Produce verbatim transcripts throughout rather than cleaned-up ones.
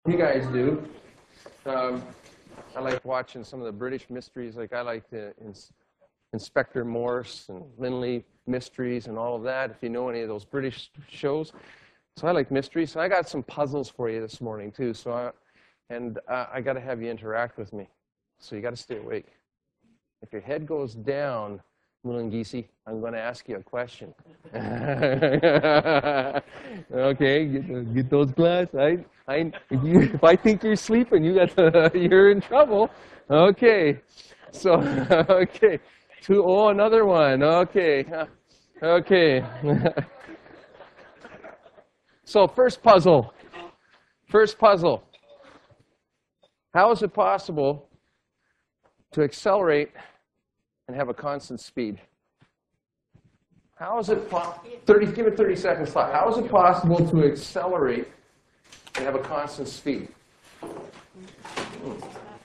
You guys do. Um, I like watching some of the British mysteries. Like I like the ins Inspector Morse and Linley mysteries and all of that, if you know any of those British shows. So I like mysteries. So I got some puzzles for you this morning, too. So I, and uh, I got to have you interact with me. So you got to stay awake. If your head goes down, Mulungisi, I'm going to ask you a question. Okay, get, get those glasses. I, I, if, you, if I think you're sleeping, you got the, you're in trouble. Okay, so okay, two. Oh, another one. Okay, okay. So first puzzle. First puzzle. How is it possible to accelerate and have a constant speed? How is it thirty? Give it thirty seconds thought. How is it possible to accelerate and have a constant speed? Hmm.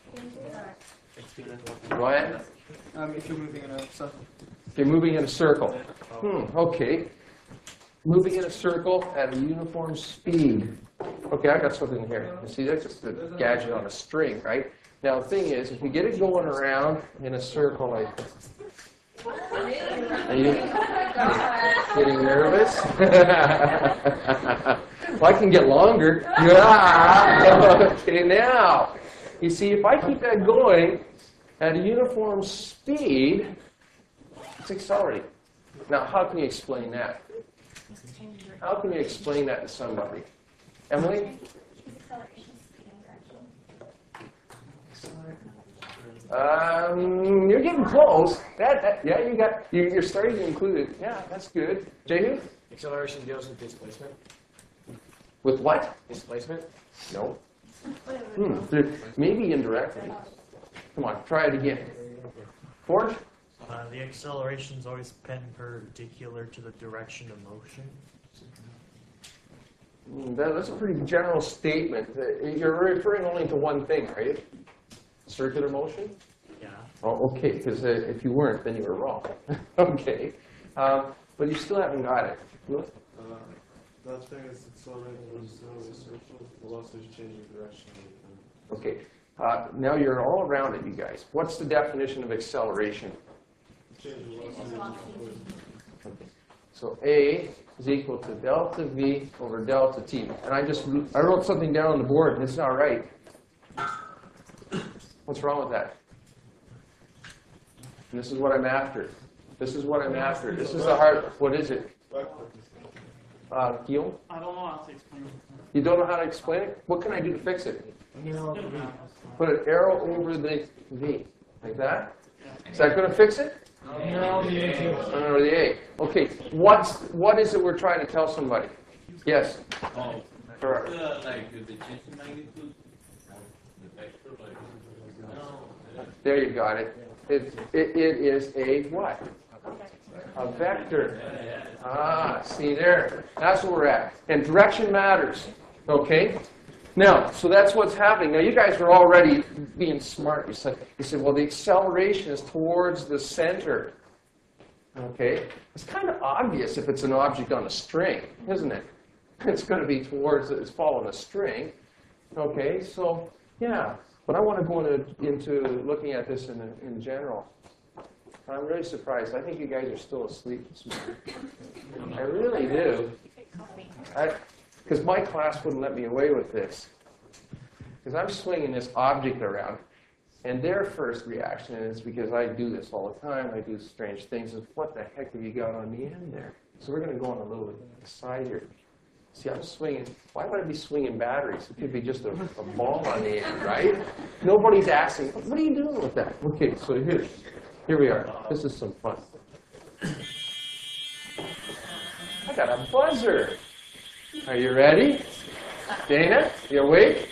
Go ahead. Um, if you're moving in a circle. If you're moving in a circle. Hmm. Okay. Moving in a circle at a uniform speed. Okay, I got something here. You see, that's just a gadget on a string, right? Now, the thing is, if you get it going around in a circle like this, are you getting nervous? Well, I can get longer. Yeah. Okay, now, you see, if I keep that going at a uniform speed, it's accelerating. Now, how can you explain that? How can you explain that to somebody? Emily? Um, you're getting close. That, that, yeah, you got. You, you're starting to include it. Yeah, that's good. Jehu? Acceleration deals with displacement. With what? Displacement? No. Hmm. There, maybe indirectly. Come on, try it again. Forge? Uh, the acceleration is always perpendicular to the direction of motion. Mm, that, that's a pretty general statement. You're referring only to one thing, right? Circular motion? Yeah. Oh, okay, because uh, if you weren't, then you were wrong. Okay. Um, but you still haven't got it. Uh, that thing is accelerating versus a circle. Velocity is changing direction. Okay. Uh, now you're all around it, you guys. What's the definition of acceleration? Change velocity. Okay. So A is equal to delta V over delta T. And I just I wrote something down on the board, and it's not right. What's wrong with that? And this is what I'm after. This is what I'm after. This is the hard. What is it? Uh, Guillaume? I don't know how to explain it. You don't know how to explain it? What can I do to fix it? Put an arrow over the V. Like that? Is that going to fix it? No, the A. Over the A. Okay. What's, what is it we're trying to tell somebody? Yes? Oh, Correct. uh, like the change in magnitude, the vector, like, no. There you got it. It, it. It is a what? A vector. Ah, see there. That's where we're at. And direction matters. Okay? Now, so that's what's happening. Now, you guys are already being smart. You said, you said, well, the acceleration is towards the center. Okay? It's kind of obvious if it's an object on a string, isn't it? It's going to be towards, it's following a string. Okay? So, yeah. But I want to go into, into looking at this in, in general. I'm really surprised. I think you guys are still asleep this morning. I really do. Because my class wouldn't let me away with this. Because I'm swinging this object around. And their first reaction is, because I do this all the time, I do strange things, is what the heck have you got on the end there? So we're going to go on a little side here. See, I'm swinging. Why would I be swinging batteries? It could be just a, a ball on the end, right? Nobody's asking, what are you doing with that? Okay, so here, here we are. This is some fun. I got a buzzer. Are you ready? Dana, you awake?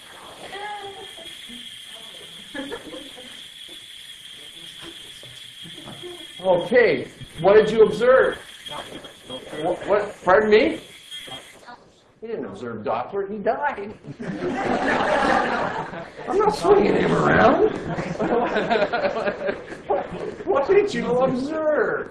Okay, what did you observe? What, what pardon me? He didn't observe Doppler, he died. I'm not swinging him around. What did you observe?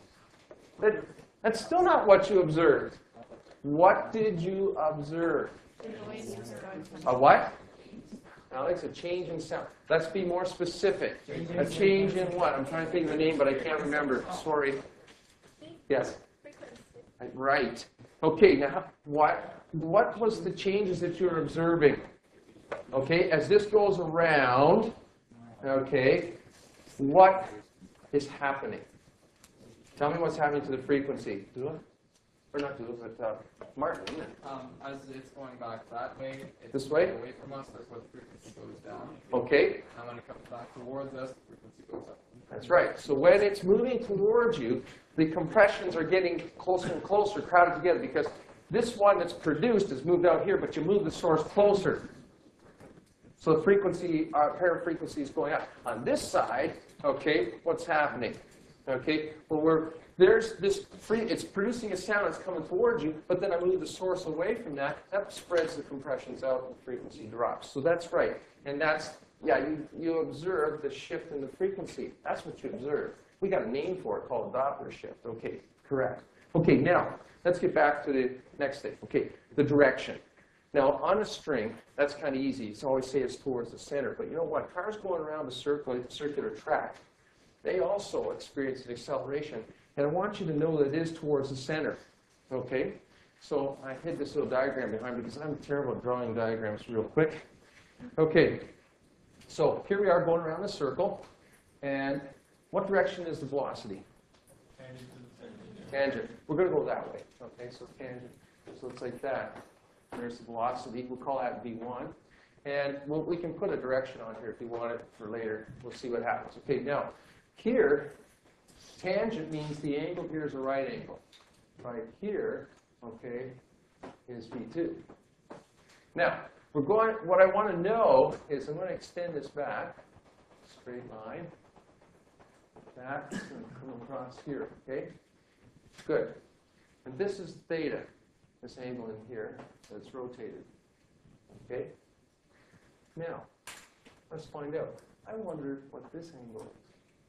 That, that's still not what you observed. What did you observe? A what? Alex, a change in sound. Let's be more specific. A change in what? I'm trying to think of the name, but I can't remember. Sorry. Yes. Right. Okay, now what what was the changes that you're observing? Okay, as this goes around, okay, what is happening? Tell me what's happening to the frequency. Do it? Or not do it, but uh, Martin, isn't it? Um, as it's going back that way, it's This way? away from us, that's where the frequency goes down. Okay, And when it comes back towards us, the frequency goes up. that's right. So when it's moving towards you, the compressions are getting closer and closer, crowded together, because this one that's produced is moved out here, but you move the source closer. So the frequency, uh, pair of frequencies going up. On this side, okay, what's happening? Okay, well, we're, there's this free, it's producing a sound that's coming towards you, but then I move the source away from that. That spreads the compressions out and the frequency drops. So that's right. And that's, yeah, you, you observe the shift in the frequency. That's what you observe. We got a name for it called Doppler shift. Okay, correct. Okay, now, let's get back to the next thing. Okay, the direction. Now, on a string, that's kind of easy. It's always say it's towards the center. But you know what? Cars going around the circle, circular track, they also experience an acceleration. And I want you to know that it is towards the center. Okay? So I hid this little diagram behind me because I'm terrible at drawing diagrams real quick. Okay. So here we are going around the circle. And what direction is the velocity? Tangent. We're going to go that way. Okay, so tangent. So it's like that. There's the velocity. We'll call that v one. And we'll, we can put a direction on here if you want it for later. We'll see what happens. Okay, now, here, tangent means the angle here is a right angle. Right here, okay, is v two. Now, we're going, what I want to know is I'm going to extend this back, straight line. That's going to come across here, okay? Good. And this is theta, this angle in here that's rotated. Okay? Now, let's find out. I wonder what this angle is.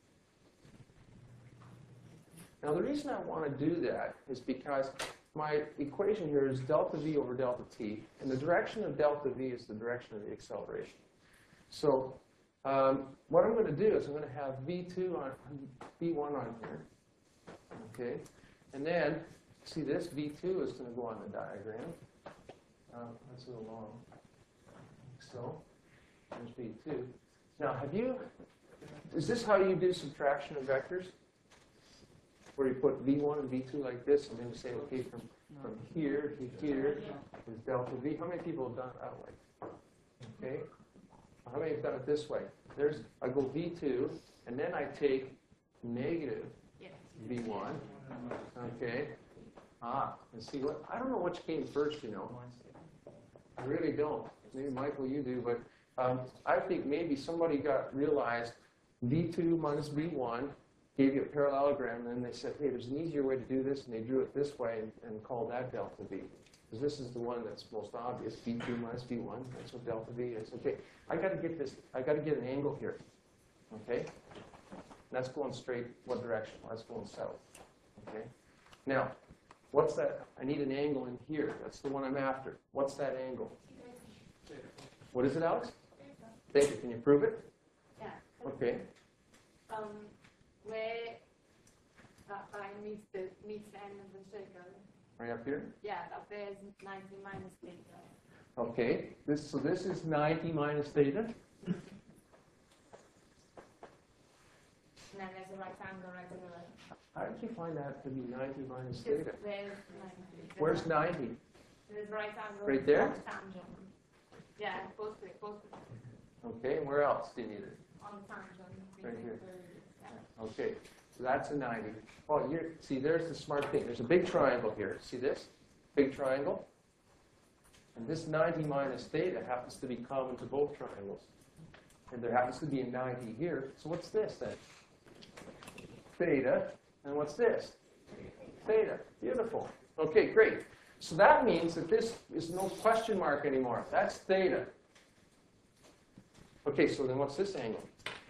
Now, the reason I want to do that is because my equation here is delta v over delta t, and the direction of delta v is the direction of the acceleration. So, um, what I'm going to do is I'm going to have v two on v one on here. Okay? And then, see this, v two is going to go on the diagram. Um, that's a little long. So, there's v two. Now, have you, is this how you do subtraction of vectors? Where you put v one and v two like this, and then you say, okay, from, from here to here is delta v. How many people have done it that way? Okay? How many have done it this way? There's, I go v two, and then I take negative v one. Okay? Ah, and see what, I don't know which came first, you know. I really don't. Maybe Michael, you do, but um, I think maybe somebody got realized v two minus v one gave you a parallelogram, and then they said, hey, there's an easier way to do this, and they drew it this way and, and called that delta v. Because this is the one that's most obvious, v two minus v one. That's what delta v is. Okay, I got to get this. I got to get an angle here. Okay, that's going straight. What direction? Well, that's going south. Okay. Now, what's that? I need an angle in here. That's the one I'm after. What's that angle? What is it, Alex? Theta. Can you prove it? Yeah. Okay. Um, where that line meets the meets the end of the circle. Right up here. Yeah, up there is ninety minus theta. Okay. This so this is ninety minus theta. And then there's a right angle right to the left. How did you find that to be ninety minus Because theta? there's ninety. Where's ninety? There's right angle. Right there? on Tangent. Yeah, both ways, both ways. Okay. And where else do you need it? On the tangent. Right here. Yeah. Okay, so that's a ninety. Oh, you see, there's the smart thing. There's a big triangle here. See this? Big triangle? And this ninety minus theta happens to be common to both triangles. And there happens to be a ninety here. So what's this then? Theta. And what's this? Theta. Beautiful. Okay, great. So that means that this is no question mark anymore. That's theta. Okay, so then what's this angle?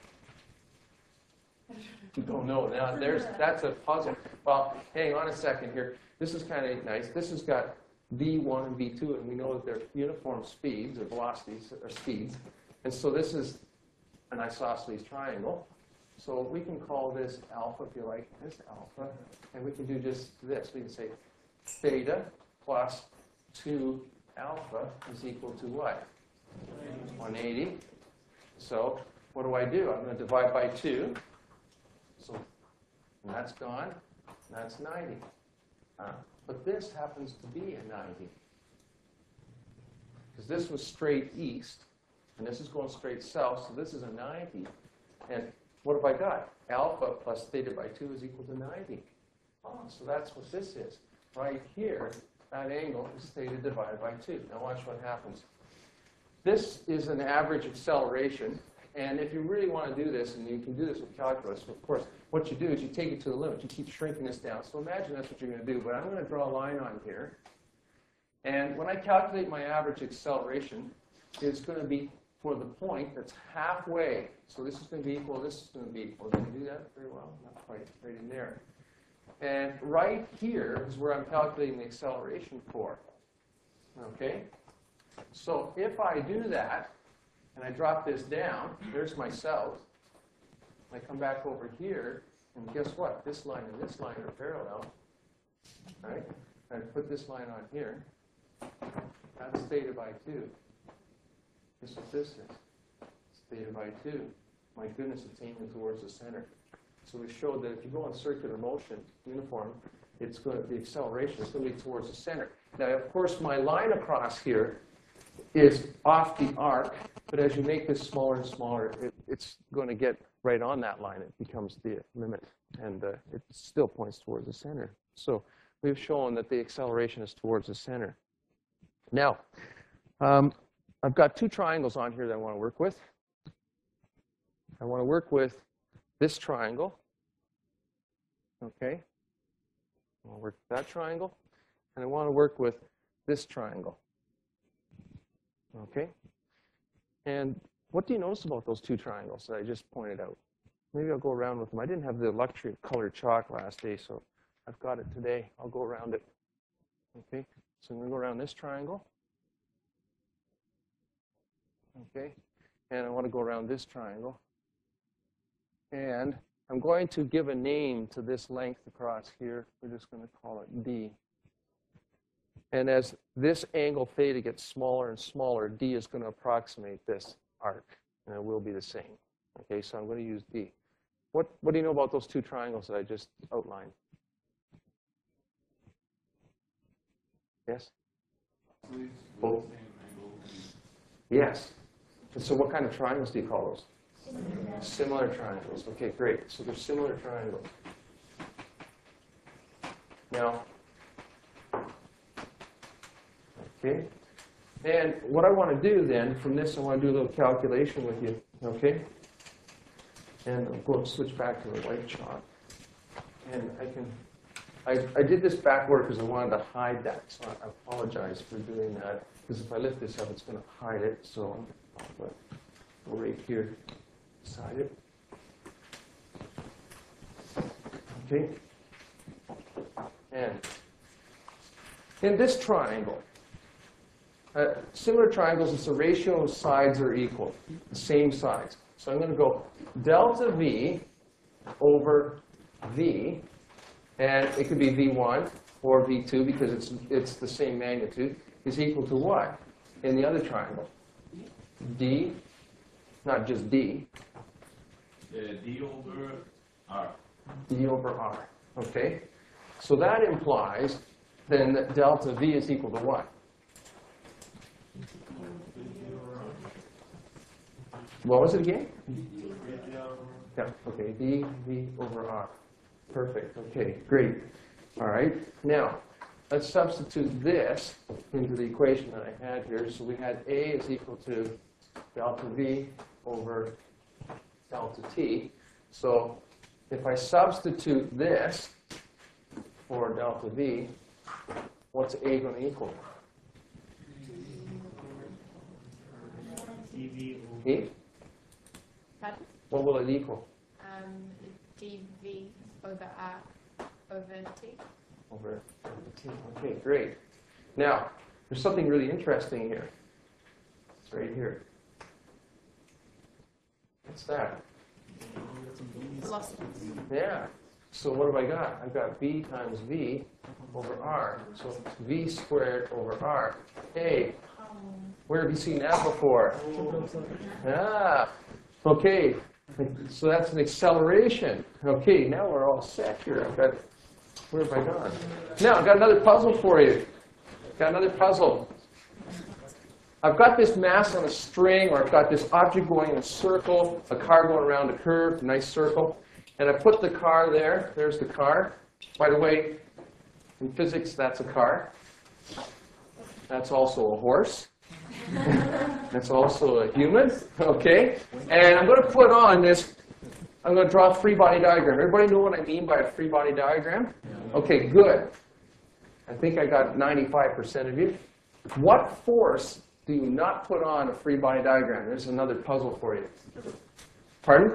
You don't know. Now, there's, that's a puzzle. Well, hang on a second here. This is kind of nice. This has got v one and v two, and we know that they're uniform speeds or velocities or speeds. And so this is an isosceles triangle. So we can call this alpha, if you like, this alpha. And we can do just this. We can say theta plus two alpha is equal to what? one eighty. So what do I do? I'm going to divide by two. So and that's gone. And that's ninety. Uh, but this happens to be a ninety. Because this was straight east, and this is going straight south, so this is a ninety. And what have I got? Alpha plus theta by two is equal to ninety. Oh, so that's what this is. Right here, that angle is theta divided by two. Now watch what happens. This is an average acceleration. And if you really want to do this, and you can do this with calculus, of course, what you do is you take it to the limit. You keep shrinking this down. So imagine that's what you're going to do. But I'm going to draw a line on here. And when I calculate my average acceleration, it's going to be for the point that's halfway. So this is going to be equal. This is going to be equal. Did you do that very well? Not quite. Right in there. And right here is where I'm calculating the acceleration for. Okay? So if I do that, and I drop this down, there's my south. I come back over here, and guess what? This line and this line are parallel. Right? I put this line on here. That's theta by two. Guess what this is? It's theta by two. My goodness, it's aiming towards the center. So we showed that if you go in circular motion, uniform, it's going to, the acceleration is going to be towards the center. Now, of course, my line across here is off the arc, but as you make this smaller and smaller, it, it's going to get right on that line. It becomes the limit, and uh, it still points towards the center. So we've shown that the acceleration is towards the center. Now, um, I've got two triangles on here that I want to work with. I want to work with this triangle. Okay. I want to work with that triangle, and I want to work with this triangle. Okay? And what do you notice about those two triangles that I just pointed out? Maybe I'll go around with them. I didn't have the luxury of colored chalk last day, so I've got it today. I'll go around it. Okay? So I'm going to go around this triangle. Okay? And I want to go around this triangle. And I'm going to give a name to this length across here. We're just going to call it D. And as this angle theta gets smaller and smaller, D is going to approximate this arc, and it will be the same. Okay, so I'm going to use D. What, what do you know about those two triangles that I just outlined? Yes? Both? Yes. And so what kind of triangles do you call those? Similar. Similar triangles. Okay, great. So they're similar triangles. Now, okay. And what I want to do then, from this, I want to do a little calculation with you. Okay. And I'll go and switch back to the white chalk. And I can, I, I did this backward because I wanted to hide that. So I apologize for doing that. Because if I lift this up, it's going to hide it. So I'll put go right here beside it. Okay. And in this triangle, uh, similar triangles, it's the ratio of sides are equal, the same sides. So I'm going to go delta V over V, and it could be V one or V two because it's, it's the same magnitude, is equal to what in the other triangle? D, not just D. Uh, D over R. D over R. Okay? So that implies then that delta V is equal to what? What was it again? Yeah, okay, D V over R. Perfect, okay, great. All right, now, let's substitute this into the equation that I had here. So we had A is equal to delta V over delta T. So if I substitute this for delta V, what's A going to equal? D V E? Pardon? What will it equal? Um, dv over r over t. Over T. Okay, great. Now, there's something really interesting here. It's right here. What's that? Velocity. Yeah. So what have I got? I've got V times V over R. So it's V squared over R. Hey, where have you seen that before? Ah, okay. So that's an acceleration. Okay, now we're all set here. I've got, where have I gone? Now, I've got another puzzle for you. Got another puzzle. I've got this mass on a string, or I've got this object going in a circle, a car going around a curve, a nice circle. And I put the car there. There's the car. By the way, in physics, that's a car. That's also a horse. That's also a human. Okay? And I'm going to put on this, I'm going to draw a free body diagram. Everybody know what I mean by a free body diagram? Okay, good. I think I got ninety-five percent of you. What force do you not put on a free body diagram? There's another puzzle for you. Pardon?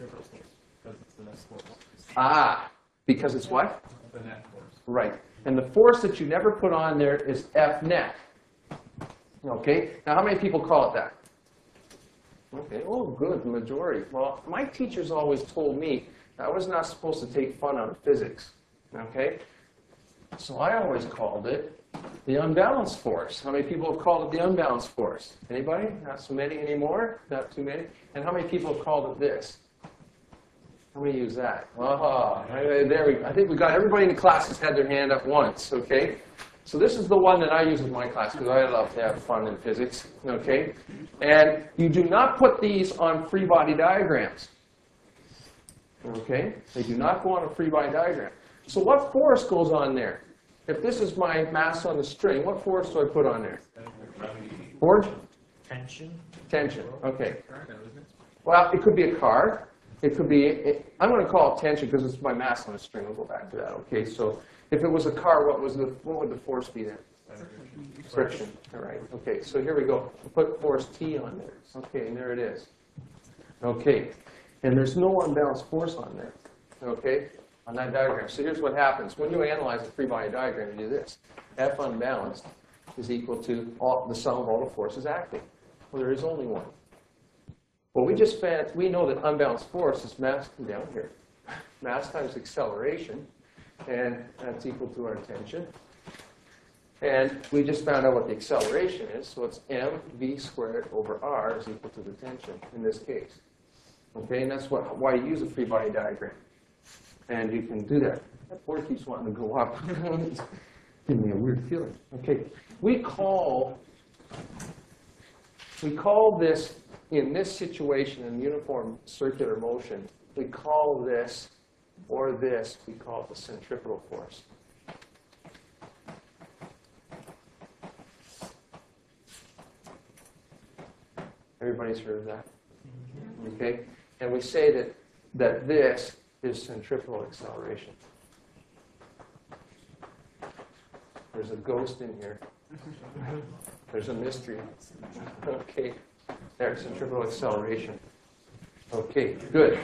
Ah, because it's what? The net force. Right. And the force that you never put on there is F net. Okay? Now, how many people call it that? Okay. Oh, good. The majority. Well, my teachers always told me I was not supposed to take fun out of physics. Okay? So I always called it the unbalanced force. How many people have called it the unbalanced force? Anybody? Not so many anymore? Not too many? And how many people have called it this? How many use that? Oh, there we go. I think we got everybody in the class has had their hand up once, okay? So this is the one that I use with my class because I love to have fun in physics, okay? And you do not put these on free body diagrams, okay? They do not go on a free body diagram. So what force goes on there? If this is my mass on the string, what force do I put on there? Force? Tension. Tension, okay. Well, it could be a car. It could be, it, I'm going to call it tension because it's my mass on a string. We'll go back to that. Okay, so if it was a car, what was the what would the force be then? Friction. All right. Okay, so here we go. We'll put force T on there. Okay, and there it is. Okay, and there's no unbalanced force on there. Okay, on that diagram. So here's what happens when you analyze a free body diagram. You do this: F unbalanced is equal to all, the sum of all the forces acting. Well, there is only one. Well, we just found, we know that unbalanced force is mass down here. Mass times acceleration, and that's equal to our tension. And we just found out what the acceleration is, so it's mv squared over r is equal to the tension in this case. Okay, and that's what, why you use a free body diagram. And you can do that. That board keeps wanting to go up. It's giving me a weird feeling. Okay, we call, we call this, in this situation, in uniform circular motion, we call this, or this, we call it the centripetal force. Everybody's heard of that? Okay? And we say that, that this is centripetal acceleration. There's a ghost in here. There's a mystery. Okay. There, centripetal acceleration. Okay, good.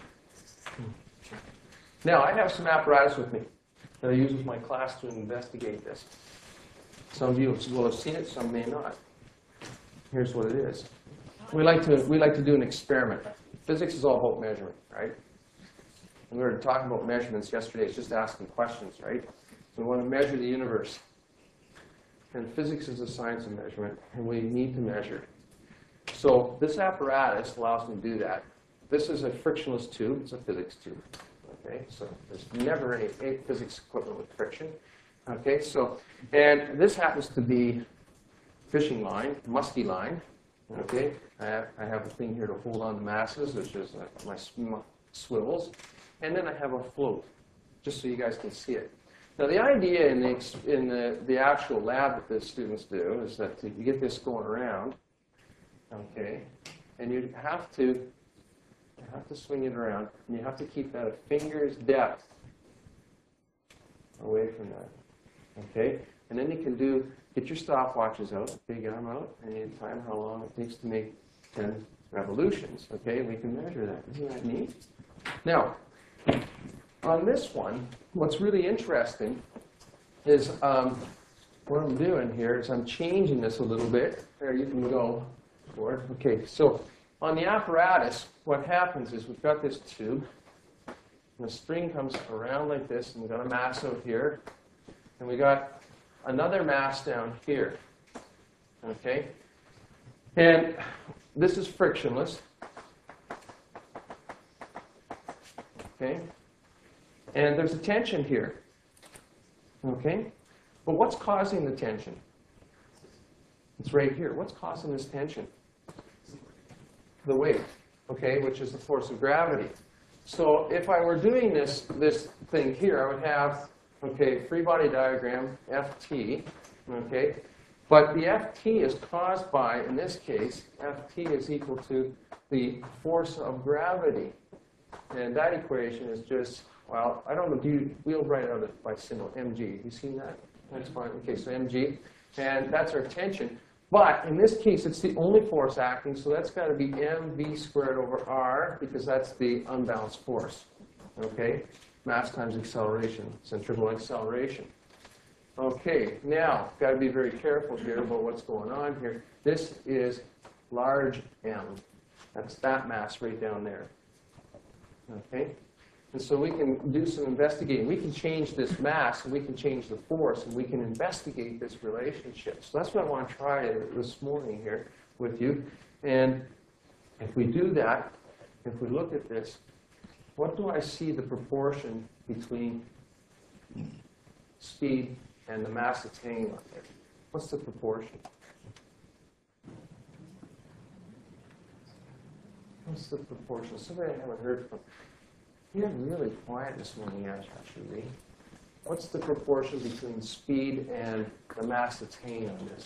Now, I have some apparatus with me that I use with my class to investigate this. Some of you will have seen it, some may not. Here's what it is. We like to, we like to do an experiment. Physics is all about measurement, right? And we were talking about measurements yesterday. It's just asking questions, right? So we want to measure the universe. And physics is a science of measurement, and we need to measure. So this apparatus allows me to do that. This is a frictionless tube. It's a physics tube. Okay, so there's never any, any physics equipment with friction. Okay, so, and this happens to be fishing line, musky line. Okay, I have, I have a thing here to hold on to masses, which is uh, my sw swivels. And then I have a float, just so you guys can see it. Now, the idea in the, in the, the actual lab that the students do is that you get this going around. Okay, and you have to you have to swing it around, and you have to keep that a finger's depth away from that. Okay, and then you can do get your stopwatches out, okay, get them out, and you time how long it takes to make ten revolutions. Okay, and we can measure that. Isn't that neat? Now, on this one, what's really interesting is um, what I'm doing here is I'm changing this a little bit. There, you can go for it. Okay, so on the apparatus, what happens is we've got this tube, and the string comes around like this, and we've got a mass out here, and we got another mass down here. Okay? And this is frictionless. Okay? And there's a tension here. Okay? But what's causing the tension? It's right here. What's causing this tension? The weight, okay, which is the force of gravity. So if I were doing this, this thing here, I would have, okay, free body diagram, F T, okay? But the F T is caused by, in this case, F T is equal to the force of gravity. And that equation is just, well, I don't know, do you, we'll write out it by symbol, mg. Have you seen that? That's fine. Okay, so mg. And that's our tension. But in this case, it's the only force acting, so that's got to be mv squared over r, because that's the unbalanced force. Okay? Mass times acceleration, centrifugal acceleration. Okay, now, got to be very careful here about what's going on here. This is large M. That's that mass right down there. Okay? And so we can do some investigating. We can change this mass, and we can change the force, and we can investigate this relationship. So that's what I want to try this morning here with you. And if we do that, if we look at this, what do I see the proportion between speed and the mass that's hanging on there? What's the proportion? What's the proportion? Somebody I haven't heard from. You're really quiet this morning, actually. What's the proportion between speed and the mass that's hanging on this?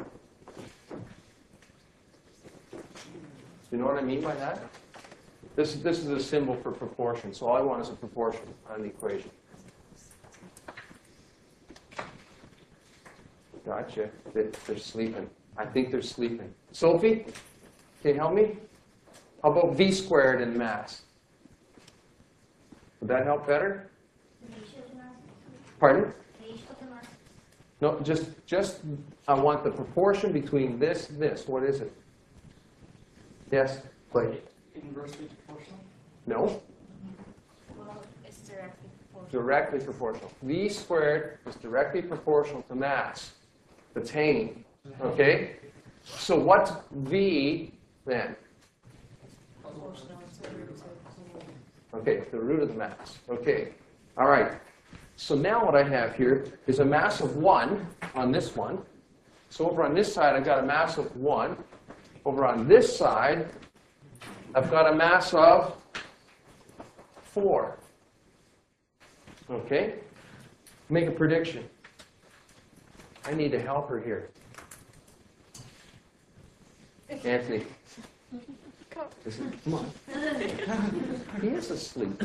Do you know what I mean by that? This, this is a symbol for proportion, so all I want is a proportion on the equation. Gotcha. They, they're sleeping. I think they're sleeping. Sophie, can you help me? How about v squared in mass? Would that help better? Pardon? No, just, just I want the proportion between this and this. What is it? Yes? Play. Inversely proportional? No? Well, it's directly proportional. Directly proportional. V squared is directly proportional to mass that's hanging. Okay? So what's V then? Okay, the root of the mass. Okay. All right. So now what I have here is a mass of one on this one. So over on this side, I've got a mass of one. Over on this side, I've got a mass of four. Okay? Make a prediction. I need a helper here. Anthony. Listen, come on. He is asleep.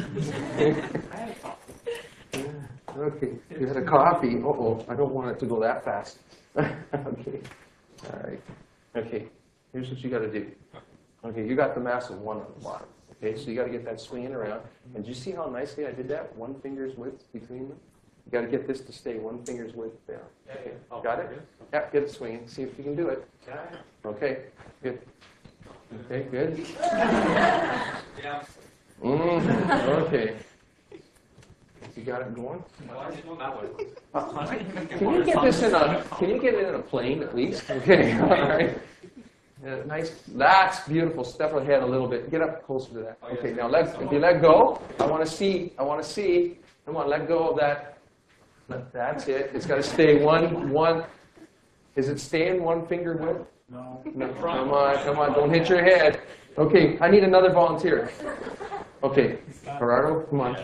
Okay, you had a coffee. Uh-oh, I don't want it to go that fast. Okay, all right. Okay, here's what you got to do. Okay, you got the mass of one on the bottom. Okay, so you got to get that swinging around. And do you see how nicely I did that? One finger's width between them. You got to get this to stay one finger's width down. Okay, got it? Yeah, get it swinging. See if you can do it. Okay, good. Okay, good. Yeah. Mm, okay. You got it going? Uh, can you get this in a? Can you get it in a plane at least? Okay, all right. Uh, nice. That's beautiful. Step ahead a little bit. Get up closer to that. Okay. Now let. If you let go, I want to see. I want to see. Come on, let go of that. That's it. It's got to stay one one. Is it staying one finger width? No. No. Come on, come on. Don't hit your head. Okay. I need another volunteer. Okay. Gerardo, come on.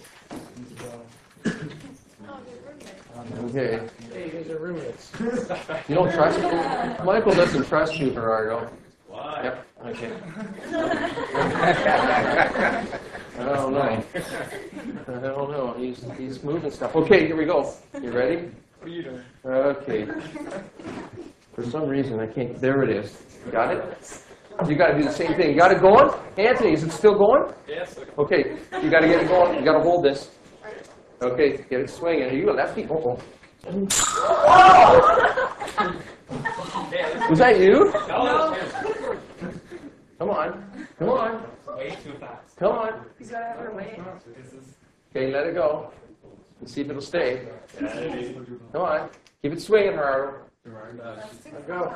Okay. Hey, you guys are roommates. You don't trust me? Michael doesn't trust you, Gerardo. Why? Yep. Okay. I don't know. I don't know. He's he's moving stuff. Okay, here we go. You ready? What are you doing? Okay. For some reason I can't. There it is. Got it? You got to do the same thing. You got it going? Anthony, is it still going? Yes. Okay. You got to get it going. You got to hold this. Okay. Get it swinging. Are you a lefty? Oh, oh. Was that you? No, that's him. Come on. Come on. Way too fast. Come on. He's got to have her way. Okay, let it go. And see if it'll stay. Come on. Keep it swinging, Gerardo. Go.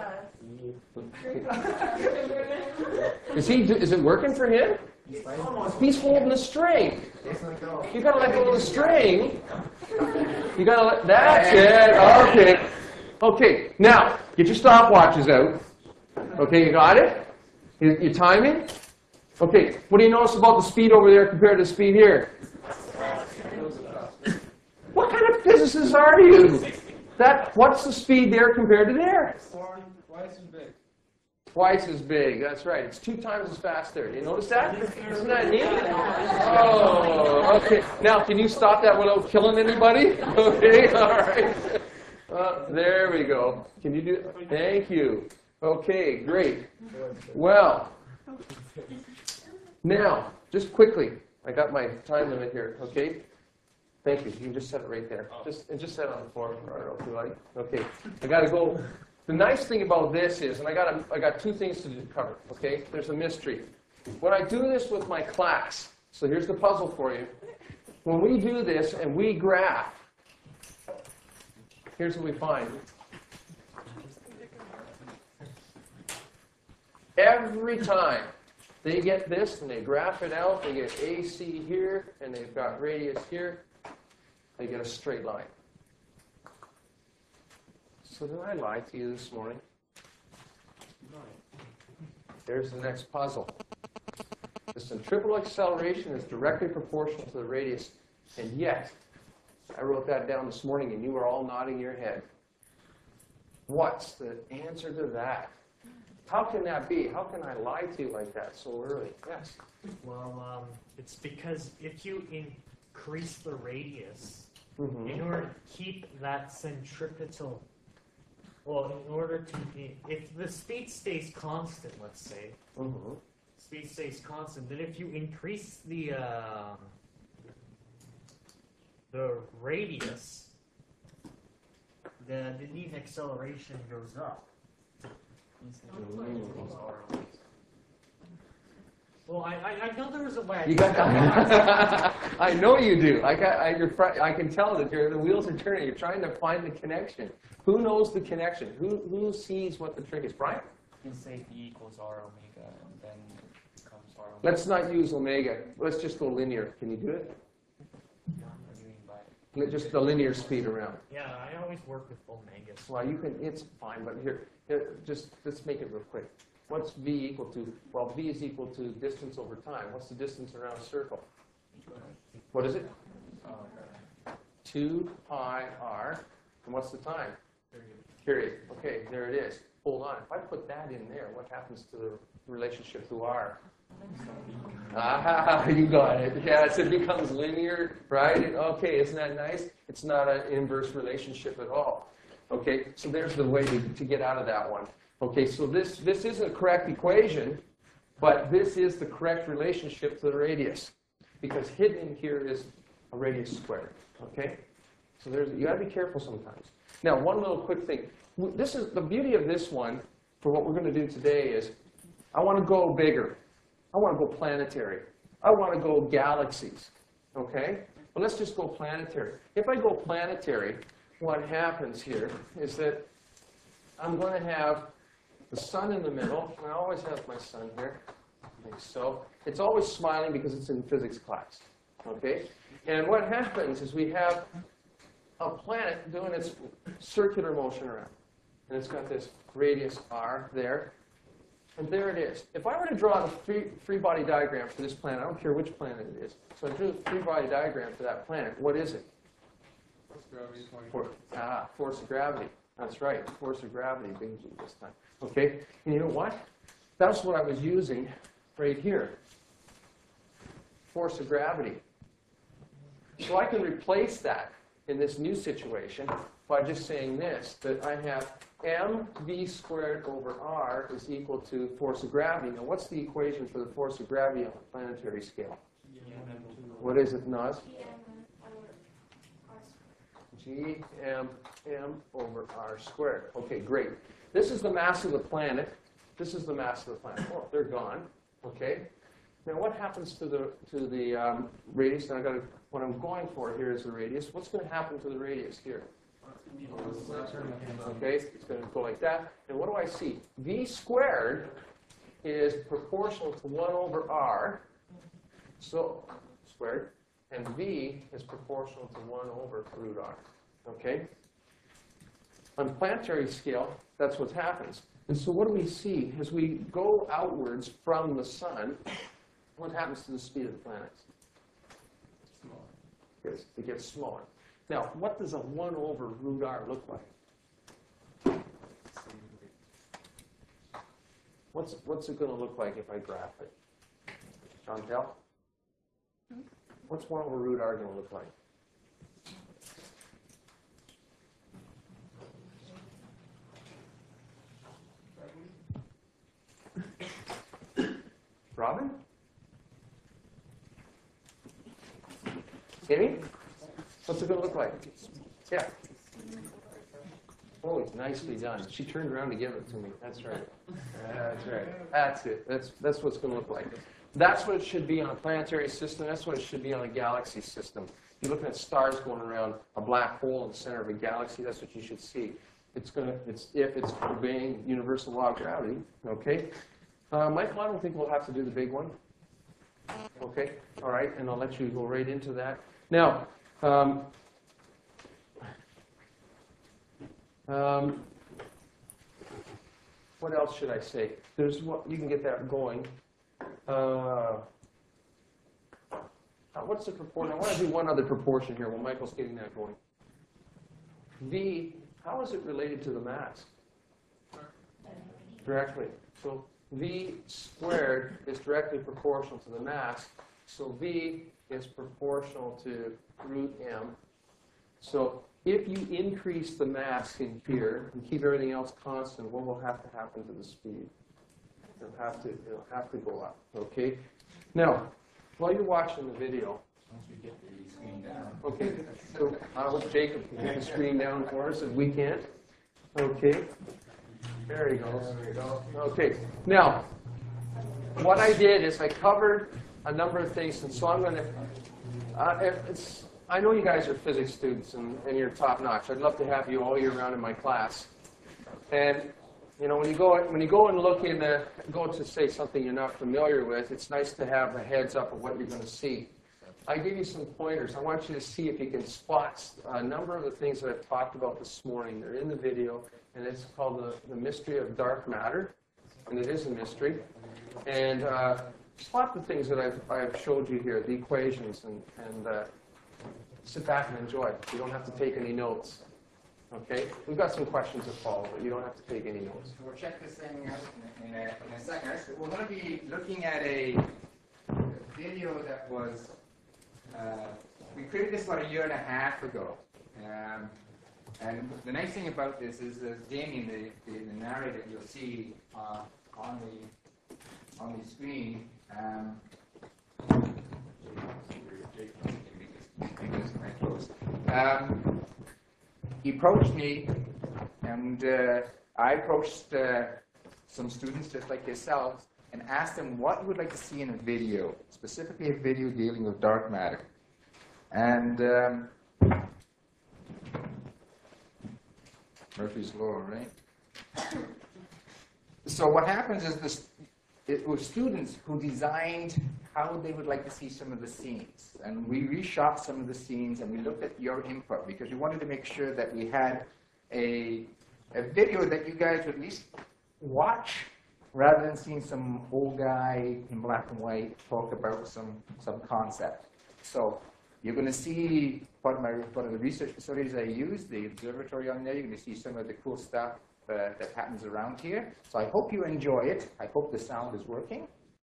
Is he? Is it working for him? He's holding the string. You gotta let go of the string. You gotta let. That's it. Okay. Okay. Now get your stopwatches out. Okay, you got it. Your, your timing. Okay. What do you notice about the speed over there compared to the speed here? What kind of physicist are you? That. What's the speed there compared to there? Twice as big. Twice as big, that's right. It's two times as fast there. You notice that? Isn't that neat? Oh, okay. Now, can you stop that without killing anybody? Okay, all right. Uh, there we go. Can you do it? Thank you. Okay, great. Well, now, just quickly, I got my time limit here, okay? Thank you. You can just set it right there. Just, and just set it on the floor, if you like. Okay, I got to go. The nice thing about this is, and I got a, I got two things to cover, okay? There's a mystery. When I do this with my class, so here's the puzzle for you. When we do this and we graph, here's what we find. Every time they get this and they graph it out, they get A C here and they've got radius here, they get a straight line. So did I lie to you this morning? There's the next puzzle. The centripetal acceleration is directly proportional to the radius, and yet, I wrote that down this morning and you were all nodding your head. What's the answer to that? How can that be? How can I lie to you like that so early? Yes? Well, um, it's because if you increase the radius, Mm-hmm. in order to keep that centripetal, well, in order to, if the speed stays constant, let's say, Mm-hmm. speed stays constant, then if you increase the uh, the radius, the, the need acceleration goes up. Well, I, I, I know there was a way. You got that? I know you do. I got. I, you're, fr- I can tell that you're, the wheels are turning. You're trying to find the connection. Who knows the connection? Who who sees what the trick is? Brian? You can say E equals R omega, and then it becomes R omega. Let's not use omega. Let's just go linear. Can you do it? What do you mean by it? Just the linear speed around. Yeah, I always work with omegas. Well, you can. It's fine, but here, here, just let's make it real quick. What's v equal to? Well, v is equal to distance over time. What's the distance around a circle? What is it? two pi r. And what's the time? Period. Okay, there it is. Hold on. If I put that in there, what happens to the relationship to r? Ah, you got it. Yes, it becomes linear, right? Okay, isn't that nice? It's not an inverse relationship at all. Okay, so there's the way to, to get out of that one. Okay, so this, this isn't a correct equation, but this is the correct relationship to the radius. Because hidden here is a radius squared. Okay? So there's, you got to be careful sometimes. Now, one little quick thing. This is the beauty of this one, for what we're going to do today is, I want to go bigger. I want to go planetary. I want to go galaxies. Okay? But let's just go planetary. If I go planetary, what happens here is that I'm going to have the sun in the middle. And I always have my sun here, like so. It's always smiling because it's in physics class. Okay? And what happens is we have a planet doing its circular motion around. And it's got this radius r there. And there it is. If I were to draw a free, free body diagram for this planet, I don't care which planet it is. So I drew a free body diagram for that planet. What is it? Force of gravity is twenty. For, ah, force of gravity. That's right. Force of gravity brings you this time. Okay? And you know what? That's what I was using right here. Force of gravity. So I can replace that in this new situation by just saying this, that I have mv squared over r is equal to force of gravity. Now, what's the equation for the force of gravity on a planetary scale? What is it, Naz? G M M over R squared. Okay, great. This is the mass of the planet. This is the mass of the planet. Oh, they're gone. Okay. Now, what happens to the to the um, radius? And I got to, what I'm going for here is the radius. What's going to happen to the radius here? Okay, it's going to go like that. And what do I see? V squared is proportional to one over R, so squared, and V is proportional to one over root R. Okay? On planetary scale, that's what happens. And so what do we see? As we go outwards from the sun, what happens to the speed of the planets? Yes, it gets smaller. Now, what does a one over root R look like? What's, what's it going to look like if I graph it? Chantel? What's one over root R going to look like? Robin? Amy? What's it going to look like? Yeah. Oh, nicely done. She turned around to give it to me. That's right. That's right. That's it. That's, that's what it's going to look like. That's what it should be on a planetary system. That's what it should be on a galaxy system. You're looking at stars going around a black hole in the center of a galaxy. That's what you should see. It's going to, it's, if it's obeying universal law of gravity. Okay? Uh, Michael, I don't think we'll have to do the big one. Okay? All right. And I'll let you go right into that. Now, um, um, what else should I say? There's what you can get that going. Uh, what's the proportion? I want to do one other proportion here while Michael's getting that going. V, how is it related to the mass? Directly. So V squared is directly proportional to the mass. So V is proportional to root M. So if you increase the mass in here and keep everything else constant, what will have to happen to the speed? It'll have to, it'll have to go up. Okay? Now, while you're watching the video, okay, so I hope Jacob can get the screen down for us if we can't. Okay. There he goes. Okay. Now, what I did is I covered a number of things, and so I'm going to, uh, it's, I know you guys are physics students and, and you're top notch. I'd love to have you all year round in my class. And, you know, when you go, when you go and look in the, go to say something you're not familiar with, it's nice to have a heads up of what you're going to see. I give you some pointers. I want you to see if you can spot a number of the things that I've talked about this morning. They're in the video, and it's called the, the mystery of dark matter, and it is a mystery. And uh, spot the things that I've, I've showed you here, the equations, and, and uh, sit back and enjoy. You don't have to take any notes. Okay? We've got some questions to follow, but you don't have to take any notes. We'll check this thing out in a, in a second. We're going to be looking at a video that was, uh, we created this about a year and a half ago. Um, and the nice thing about this is, as Damien, the, the, the narrator, you'll see uh, on the on the screen. Um, um, he approached me, and uh, I approached uh, some students just like yourselves and asked them what you would like to see in a video, specifically a video dealing with dark matter. And um, Murphy's Law, right? So what happens is this, it was students who designed how they would like to see some of the scenes. And we reshot some of the scenes, and we looked at your input because we wanted to make sure that we had a, a video that you guys would at least watch rather than seeing some old guy in black and white talk about some, some concept. So you're going to see part of, my, part of the research facilities I use, the observatory on there. You're going to see some of the cool stuff uh, that happens around here. So I hope you enjoy it. I hope the sound is working.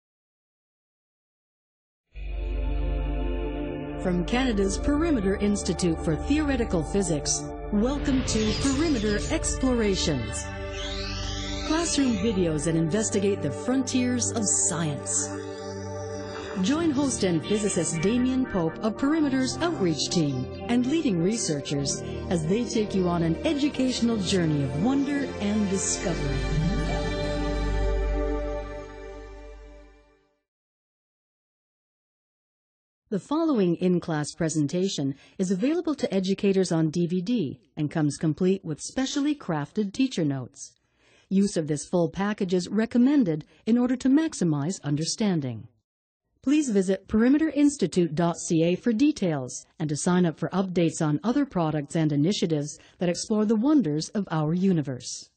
From Canada's Perimeter Institute for Theoretical Physics, welcome to Perimeter Explorations. Classroom videos that investigate the frontiers of science. Join host and physicist Damian Pope of Perimeter's outreach team and leading researchers as they take you on an educational journey of wonder and discovery. The following in-class presentation is available to educators on D V D and comes complete with specially crafted teacher notes. Use of this full package is recommended in order to maximize understanding. Please visit perimeter institute dot c a for details and to sign up for updates on other products and initiatives that explore the wonders of our universe.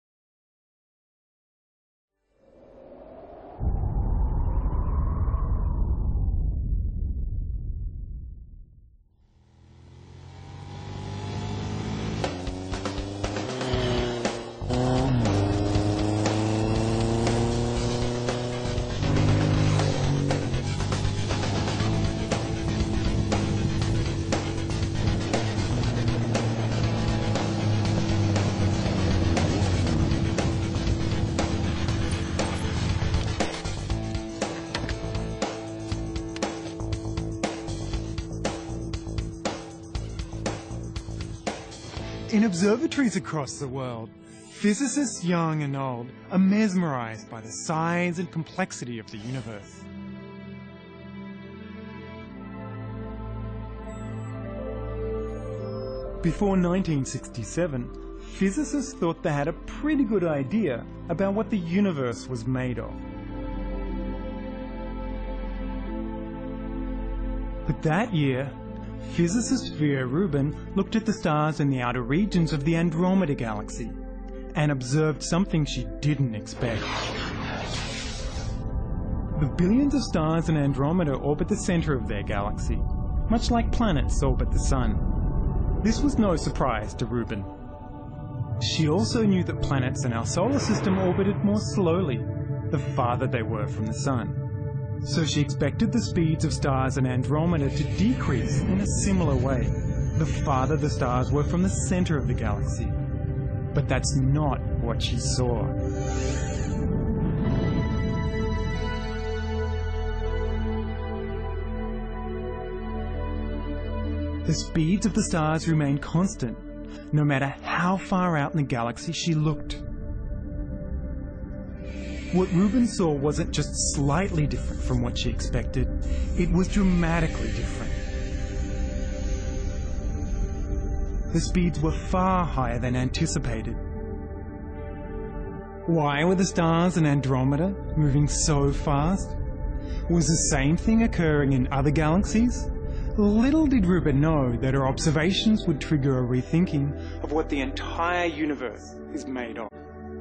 In observatories across the world, physicists young and old are mesmerized by the size and complexity of the universe. Before nineteen sixty-seven, physicists thought they had a pretty good idea about what the universe was made of. But that year, physicist Vera Rubin looked at the stars in the outer regions of the Andromeda Galaxy and observed something she didn't expect. The billions of stars in Andromeda orbit the center of their galaxy, much like planets orbit the Sun. This was no surprise to Rubin. She also knew that planets in our solar system orbited more slowly the farther they were from the Sun. So she expected the speeds of stars in Andromeda to decrease in a similar way, the farther the stars were from the center of the galaxy. But that's not what she saw. The speeds of the stars remained constant, no matter how far out in the galaxy she looked. What Rubin saw wasn't just slightly different from what she expected, it was dramatically different. The speeds were far higher than anticipated. Why were the stars in Andromeda moving so fast? Was the same thing occurring in other galaxies? Little did Rubin know that her observations would trigger a rethinking of what the entire universe is made of.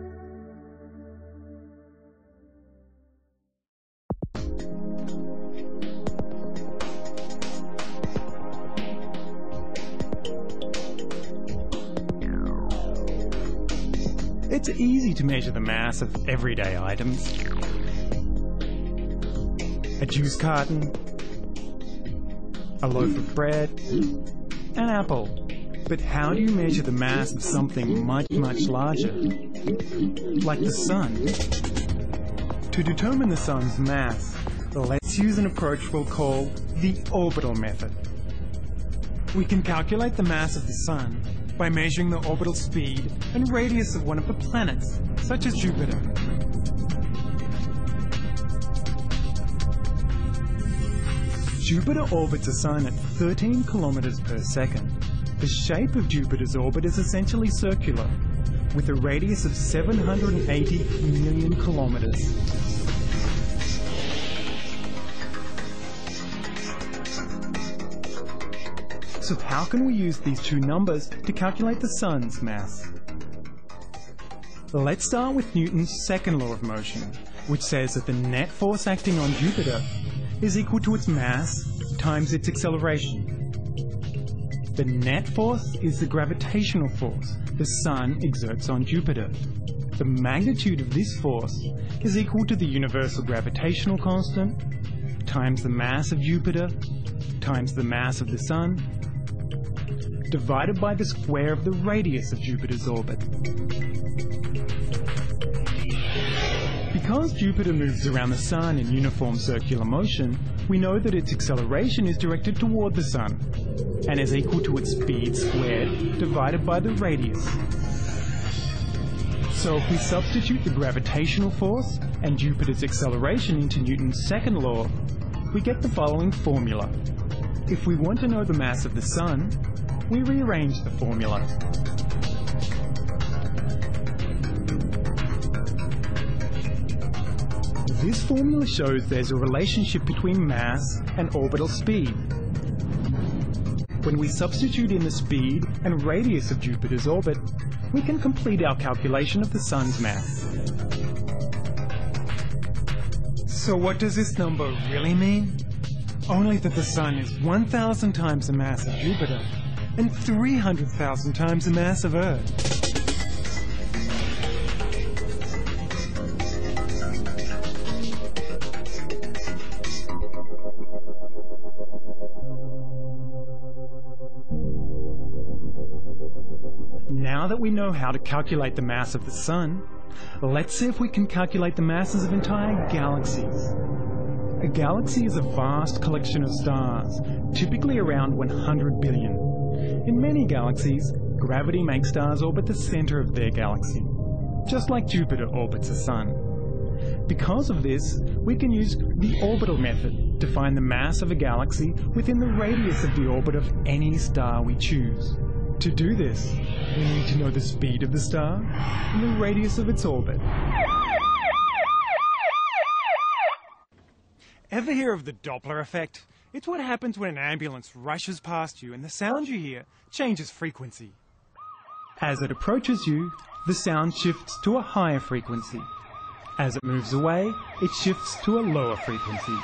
It's easy to measure the mass of everyday items. A juice carton, a loaf of bread, an apple. But how do you measure the mass of something much, much larger, like the Sun? To determine the Sun's mass, let's use an approach we'll call the orbital method. We can calculate the mass of the Sun by measuring the orbital speed and radius of one of the planets, such as Jupiter. Jupiter orbits the Sun at thirteen kilometers per second. The shape of Jupiter's orbit is essentially circular, with a radius of seven hundred eighty million kilometers. So how can we use these two numbers to calculate the Sun's mass? Let's start with Newton's second law of motion, which says that the net force acting on Jupiter is equal to its mass times its acceleration. The net force is the gravitational force the Sun exerts on Jupiter. The magnitude of this force is equal to the universal gravitational constant times the mass of Jupiter times the mass of the Sun divided by the square of the radius of Jupiter's orbit. Because Jupiter moves around the Sun in uniform circular motion, we know that its acceleration is directed toward the Sun and is equal to its speed squared divided by the radius. So if we substitute the gravitational force and Jupiter's acceleration into Newton's second law, we get the following formula. If we want to know the mass of the Sun, we rearrange the formula. This formula shows there's a relationship between mass and orbital speed. When we substitute in the speed and radius of Jupiter's orbit, we can complete our calculation of the Sun's mass. So what does this number really mean? Only that the Sun is one thousand times the mass of Jupiter and three hundred thousand times the mass of Earth. Now that we know how to calculate the mass of the Sun, let's see if we can calculate the masses of entire galaxies. A galaxy is a vast collection of stars, typically around one hundred billion. In many galaxies, gravity makes stars orbit the center of their galaxy, just like Jupiter orbits the Sun. Because of this, we can use the orbital method to find the mass of a galaxy within the radius of the orbit of any star we choose. To do this, we need to know the speed of the star and the radius of its orbit. Ever hear of the Doppler effect? It's what happens when an ambulance rushes past you and the sound you hear changes frequency. As it approaches you, the sound shifts to a higher frequency. As it moves away, it shifts to a lower frequency.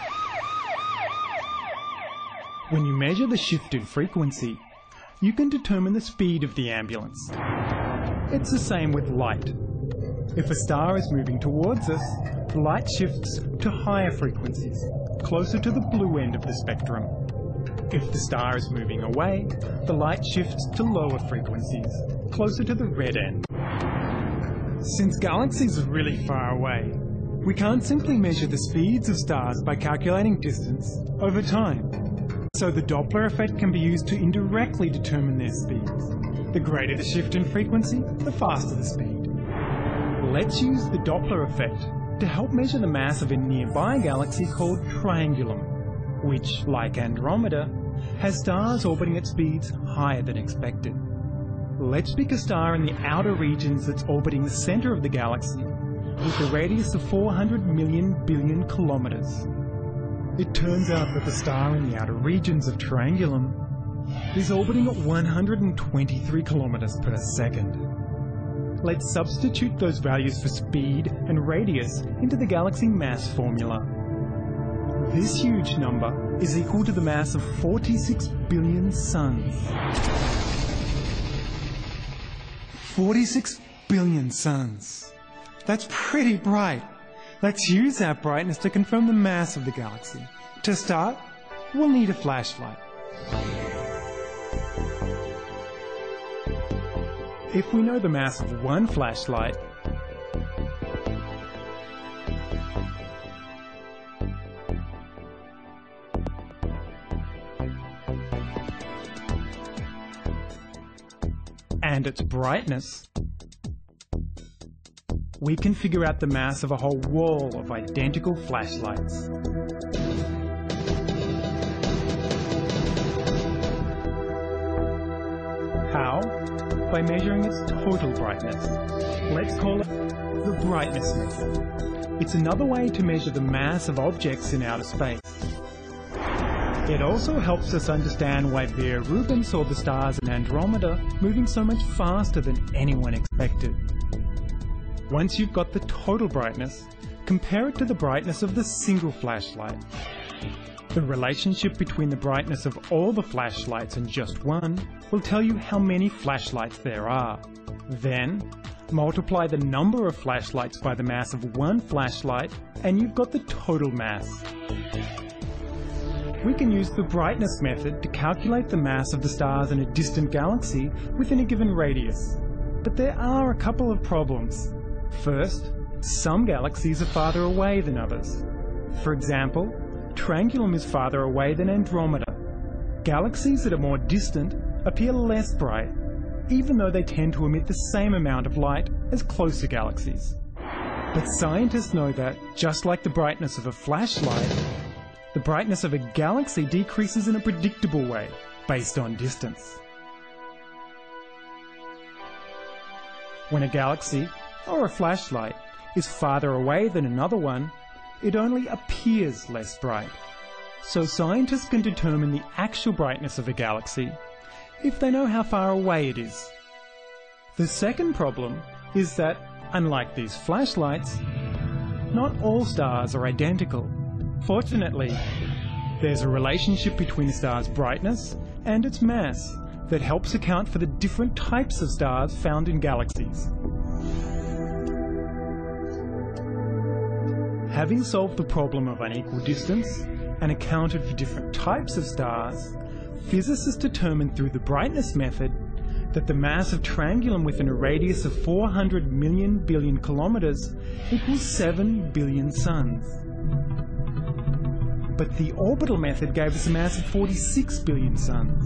When you measure the shift in frequency, you can determine the speed of the ambulance. It's the same with light. If a star is moving towards us, the light shifts to higher frequencies, closer to the blue end of the spectrum. If the star is moving away, the light shifts to lower frequencies, closer to the red end. Since galaxies are really far away, we can't simply measure the speeds of stars by calculating distance over time. So the Doppler effect can be used to indirectly determine their speeds. The greater the shift in frequency, the faster the speed. Let's use the Doppler effect to help measure the mass of a nearby galaxy called Triangulum, which, like Andromeda, has stars orbiting at speeds higher than expected. Let's pick a star in the outer regions that's orbiting the center of the galaxy with a radius of four hundred million billion kilometers. It turns out that the star in the outer regions of Triangulum is orbiting at one hundred twenty-three kilometers per second. Let's substitute those values for speed and radius into the galaxy mass formula. This huge number is equal to the mass of forty-six billion suns. forty-six billion suns. That's pretty bright. Let's use that brightness to confirm the mass of the galaxy. To start, we'll need a flashlight. If we know the mass of one flashlight, and its brightness, we can figure out the mass of a whole wall of identical flashlights. How? By measuring its total brightness. Let's call it the brightness method. It's another way to measure the mass of objects in outer space. It also helps us understand why Vera Rubin saw the stars in Andromeda moving so much faster than anyone expected. Once you've got the total brightness, compare it to the brightness of the single flashlight. The relationship between the brightness of all the flashlights and just one will tell you how many flashlights there are. Then, multiply the number of flashlights by the mass of one flashlight, and you've got the total mass. We can use the brightness method to calculate the mass of the stars in a distant galaxy within a given radius. But there are a couple of problems. First, Some galaxies are farther away than others. For example, Triangulum is farther away than Andromeda. Galaxies that are more distant appear less bright, even though they tend to emit the same amount of light as closer galaxies. But scientists know that, just like the brightness of a flashlight, the brightness of a galaxy decreases in a predictable way, based on distance. When a galaxy, or a flashlight, is farther away than another one, it only appears less bright. So scientists can determine the actual brightness of a galaxy if they know how far away it is. The second problem is that, unlike these flashlights, not all stars are identical. Fortunately, there's a relationship between a star's brightness and its mass that helps account for the different types of stars found in galaxies. Having solved the problem of unequal distance and accounted for different types of stars, physicists determined through the brightness method that the mass of Triangulum within a radius of four hundred million billion kilometers equals seven billion suns. But the orbital method gave us a mass of forty-six billion suns.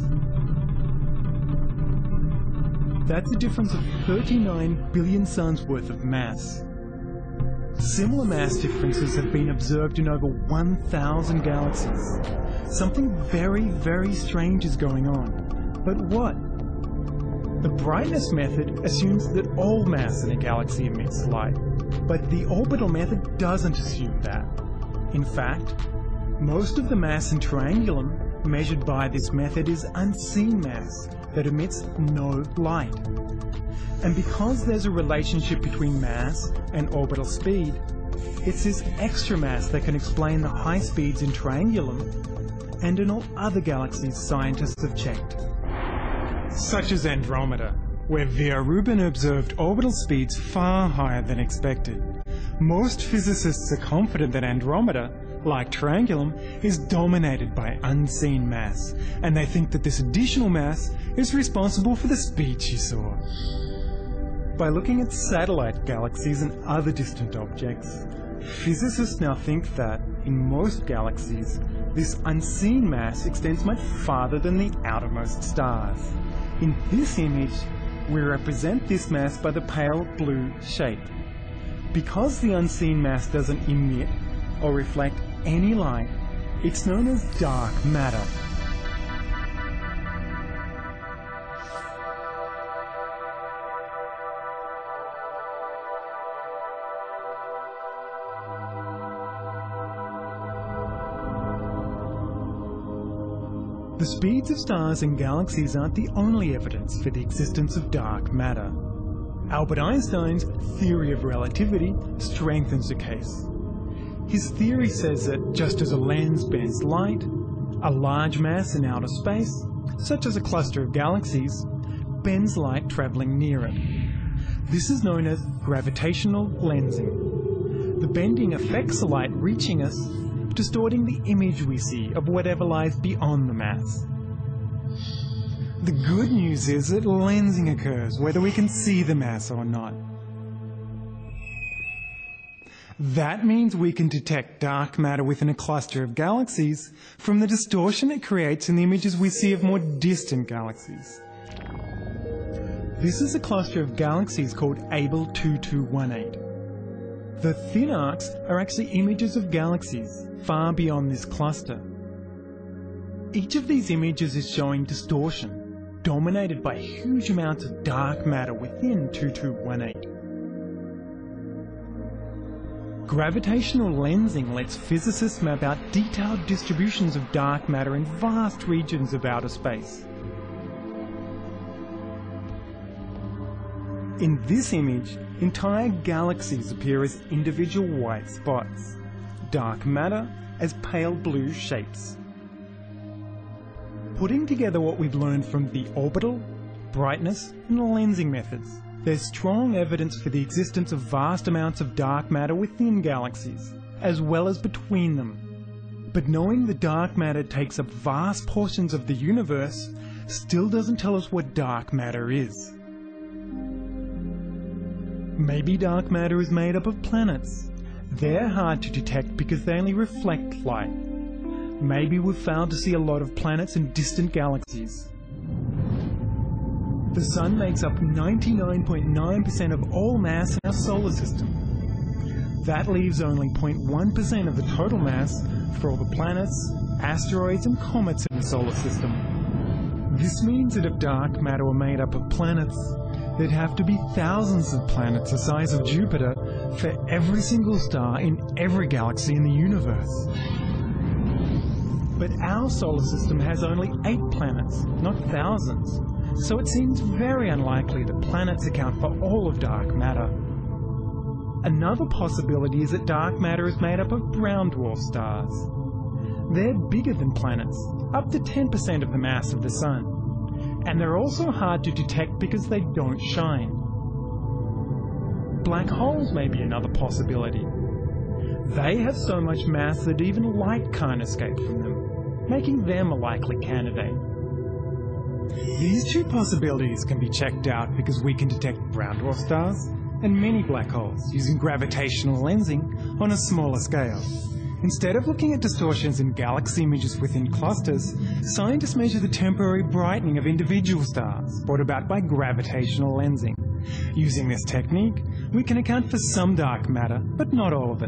That's a difference of thirty-nine billion suns worth of mass. Similar mass differences have been observed in over one thousand galaxies. Something very, very strange is going on. But what? The brightness method assumes that all mass in a galaxy emits light, but the orbital method doesn't assume that. In fact, most of the mass in Triangulum measured by this method is unseen mass that emits no light. And because there's a relationship between mass and orbital speed, it's this extra mass that can explain the high speeds in Triangulum and in all other galaxies scientists have checked. Such as Andromeda, where Vera Rubin observed orbital speeds far higher than expected. Most physicists are confident that Andromeda, like Triangulum, is dominated by unseen mass, and they think that this additional mass is responsible for the speed she saw. By looking at satellite galaxies and other distant objects, physicists now think that, in most galaxies, this unseen mass extends much farther than the outermost stars. In this image, we represent this mass by the pale blue shape. Because the unseen mass doesn't emit or reflect any light, it's known as dark matter. The speeds of stars and galaxies aren't the only evidence for the existence of dark matter. Albert Einstein's theory of relativity strengthens the case. His theory says that just as a lens bends light, a large mass in outer space, such as a cluster of galaxies, bends light travelling near it. This is known as gravitational lensing. The bending affects the light reaching us, distorting the image we see of whatever lies beyond the mass. The good news is that lensing occurs whether we can see the mass or not. That means we can detect dark matter within a cluster of galaxies from the distortion it creates in the images we see of more distant galaxies. This is a cluster of galaxies called Abell two two one eight. The thin arcs are actually images of galaxies far beyond this cluster. Each of these images is showing distortion, dominated by huge amounts of dark matter within two two one eight. Gravitational lensing lets physicists map out detailed distributions of dark matter in vast regions of outer space. In this image, entire galaxies appear as individual white spots, dark matter as pale blue shapes. Putting together what we've learned from the orbital, brightness, and lensing methods, there's strong evidence for the existence of vast amounts of dark matter within galaxies, as well as between them. But knowing the dark matter takes up vast portions of the universe still doesn't tell us what dark matter is. Maybe dark matter is made up of planets. They're hard to detect because they only reflect light. Maybe we've failed to see a lot of planets in distant galaxies. The Sun makes up ninety-nine point nine percent of all mass in our solar system. That leaves only zero point one percent of the total mass for all the planets, asteroids and comets in the solar system. This means that if dark matter were made up of planets, there'd have to be thousands of planets the size of Jupiter for every single star in every galaxy in the universe. But our solar system has only eight planets, not thousands, so it seems very unlikely that planets account for all of dark matter. Another possibility is that dark matter is made up of brown dwarf stars. They're bigger than planets, up to ten percent of the mass of the Sun. And they're also hard to detect because they don't shine. Black holes may be another possibility. They have so much mass that even light can't escape from them, making them a likely candidate. These two possibilities can be checked out because we can detect brown dwarf stars and many black holes using gravitational lensing on a smaller scale. Instead of looking at distortions in galaxy images within clusters, scientists measure the temporary brightening of individual stars brought about by gravitational lensing. Using this technique, we can account for some dark matter, but not all of it.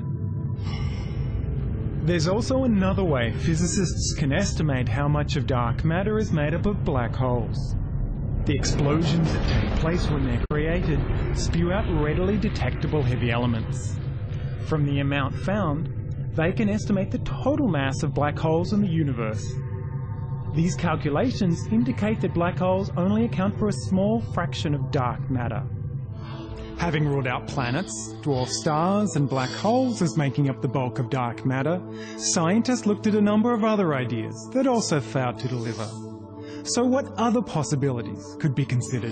There's also another way physicists can estimate how much of dark matter is made up of black holes. The explosions that take place when they're created spew out readily detectable heavy elements. From the amount found, they can estimate the total mass of black holes in the universe. These calculations indicate that black holes only account for a small fraction of dark matter. Having ruled out planets, dwarf stars and black holes as making up the bulk of dark matter, scientists looked at a number of other ideas that also failed to deliver. So what other possibilities could be considered?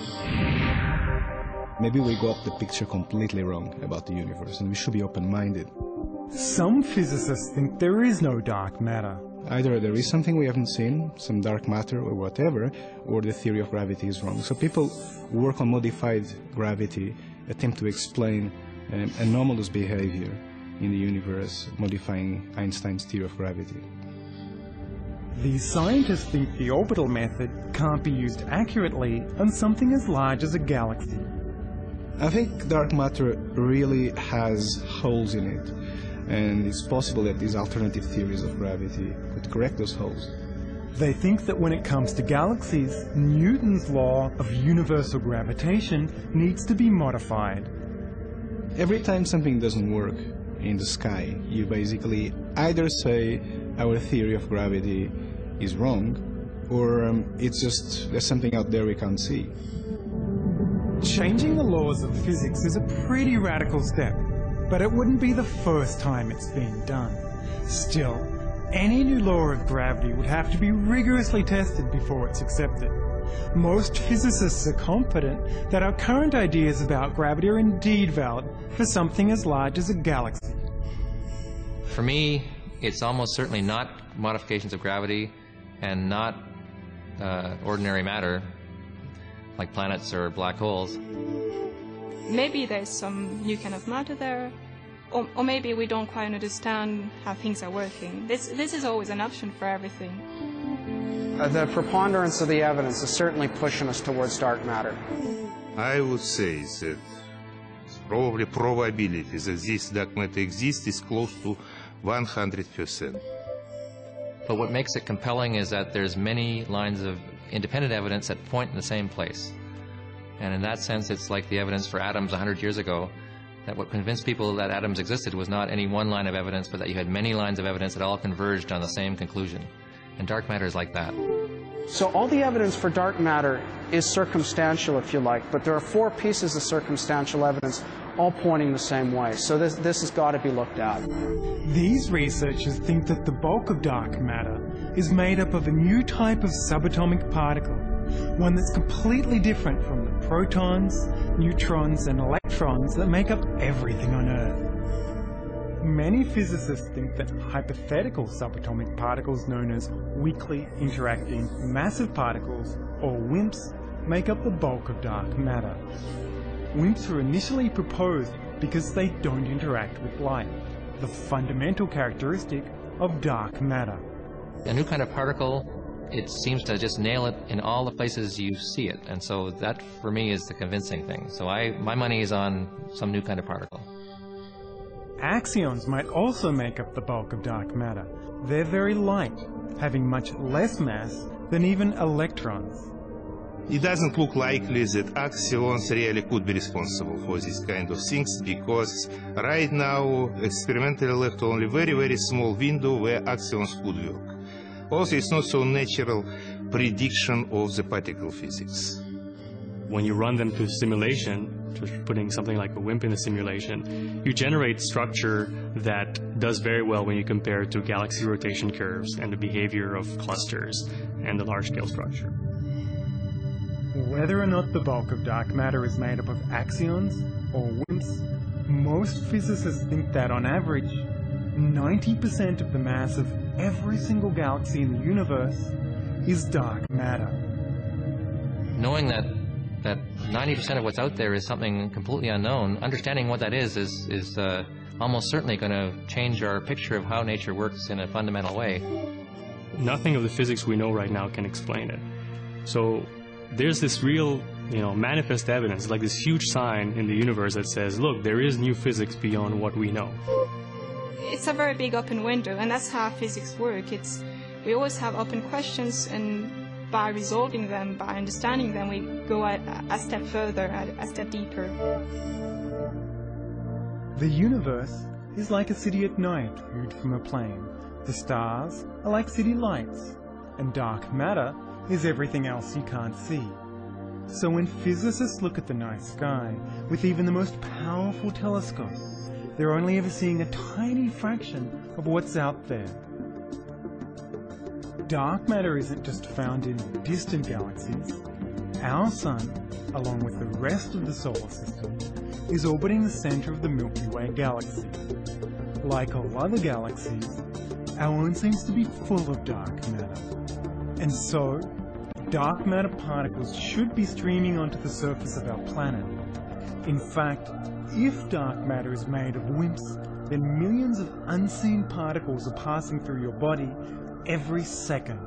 Maybe we got the picture completely wrong about the universe, and we should be open-minded. Some physicists think there is no dark matter. Either there is something we haven't seen, some dark matter or whatever, or the theory of gravity is wrong. So people work on modified gravity, attempt to explain um, anomalous behavior in the universe, modifying Einstein's theory of gravity. These scientists think the orbital method can't be used accurately on something as large as a galaxy. I think dark matter really has holes in it, and it's possible that these alternative theories of gravity could correct those holes. They think that when it comes to galaxies, Newton's law of universal gravitation needs to be modified. Every time something doesn't work in the sky, you basically either say our theory of gravity is wrong, or um, it's just there's something out there we can't see. Changing the laws of physics is a pretty radical step, but it wouldn't be the first time it's been done. Still, any new law of gravity would have to be rigorously tested before it's accepted. Most physicists are confident that our current ideas about gravity are indeed valid for something as large as a galaxy. For me, it's almost certainly not modifications of gravity and not uh, ordinary matter, like planets or black holes. Maybe there's some new kind of matter there, or, or maybe we don't quite understand how things are working. This, this is always an option for everything. Uh, the preponderance of the evidence is certainly pushing us towards dark matter. I would say that probably probability that this dark matter exists is close to one hundred percent. But what makes it compelling is that there's many lines of independent evidence that point in the same place. And in that sense, it's like the evidence for atoms one hundred years ago, that what convinced people that atoms existed was not any one line of evidence, but that you had many lines of evidence that all converged on the same conclusion. And dark matter is like that. So all the evidence for dark matter is circumstantial, if you like, but there are four pieces of circumstantial evidence all pointing the same way. So this, this has got to be looked at. These researchers think that the bulk of dark matter is made up of a new type of subatomic particle, one that's completely different from the protons, neutrons, and electrons that make up everything on Earth. Many physicists think that hypothetical subatomic particles known as weakly interacting massive particles, or WIMPs, make up the bulk of dark matter. WIMPs were initially proposed because they don't interact with light, the fundamental characteristic of dark matter. A new kind of particle, it seems to just nail it in all the places you see it, and so that for me is the convincing thing. So I, my money is on some new kind of particle. Axions might also make up the bulk of dark matter. They're very light, having much less mass than even electrons. It doesn't look likely that axions really could be responsible for this kind of things, because right now experimentally left only very, very small window where axions could work. Also, it's not so natural prediction of the particle physics. When you run them through simulation, just putting something like a WIMP in a simulation, you generate structure that does very well when you compare it to galaxy rotation curves and the behavior of clusters and the large-scale structure. Whether or not the bulk of dark matter is made up of axions or WIMPs, most physicists think that on average, ninety percent of the mass of every single galaxy in the universe is dark matter. Knowing that that ninety percent of what's out there is something completely unknown, understanding what that is is, is uh, almost certainly going to change our picture of how nature works in a fundamental way. Nothing of the physics we know right now can explain it. So there's this real, you know, manifest evidence, like this huge sign in the universe that says, look, there is new physics beyond what we know. It's a very big open window, and that's how physics work. It's, we always have open questions, and by resolving them, by understanding them, we go a, a step further, a, a step deeper. The universe is like a city at night viewed from a plane. The stars are like city lights, and dark matter is everything else you can't see. So when physicists look at the night sky with even the most powerful telescope, they're only ever seeing a tiny fraction of what's out there. Dark matter isn't just found in distant galaxies. Our sun, along with the rest of the solar system, is orbiting the center of the Milky Way galaxy. Like all other galaxies, our own seems to be full of dark matter. And so, dark matter particles should be streaming onto the surface of our planet. In fact, if dark matter is made of WIMPs, then millions of unseen particles are passing through your body every second.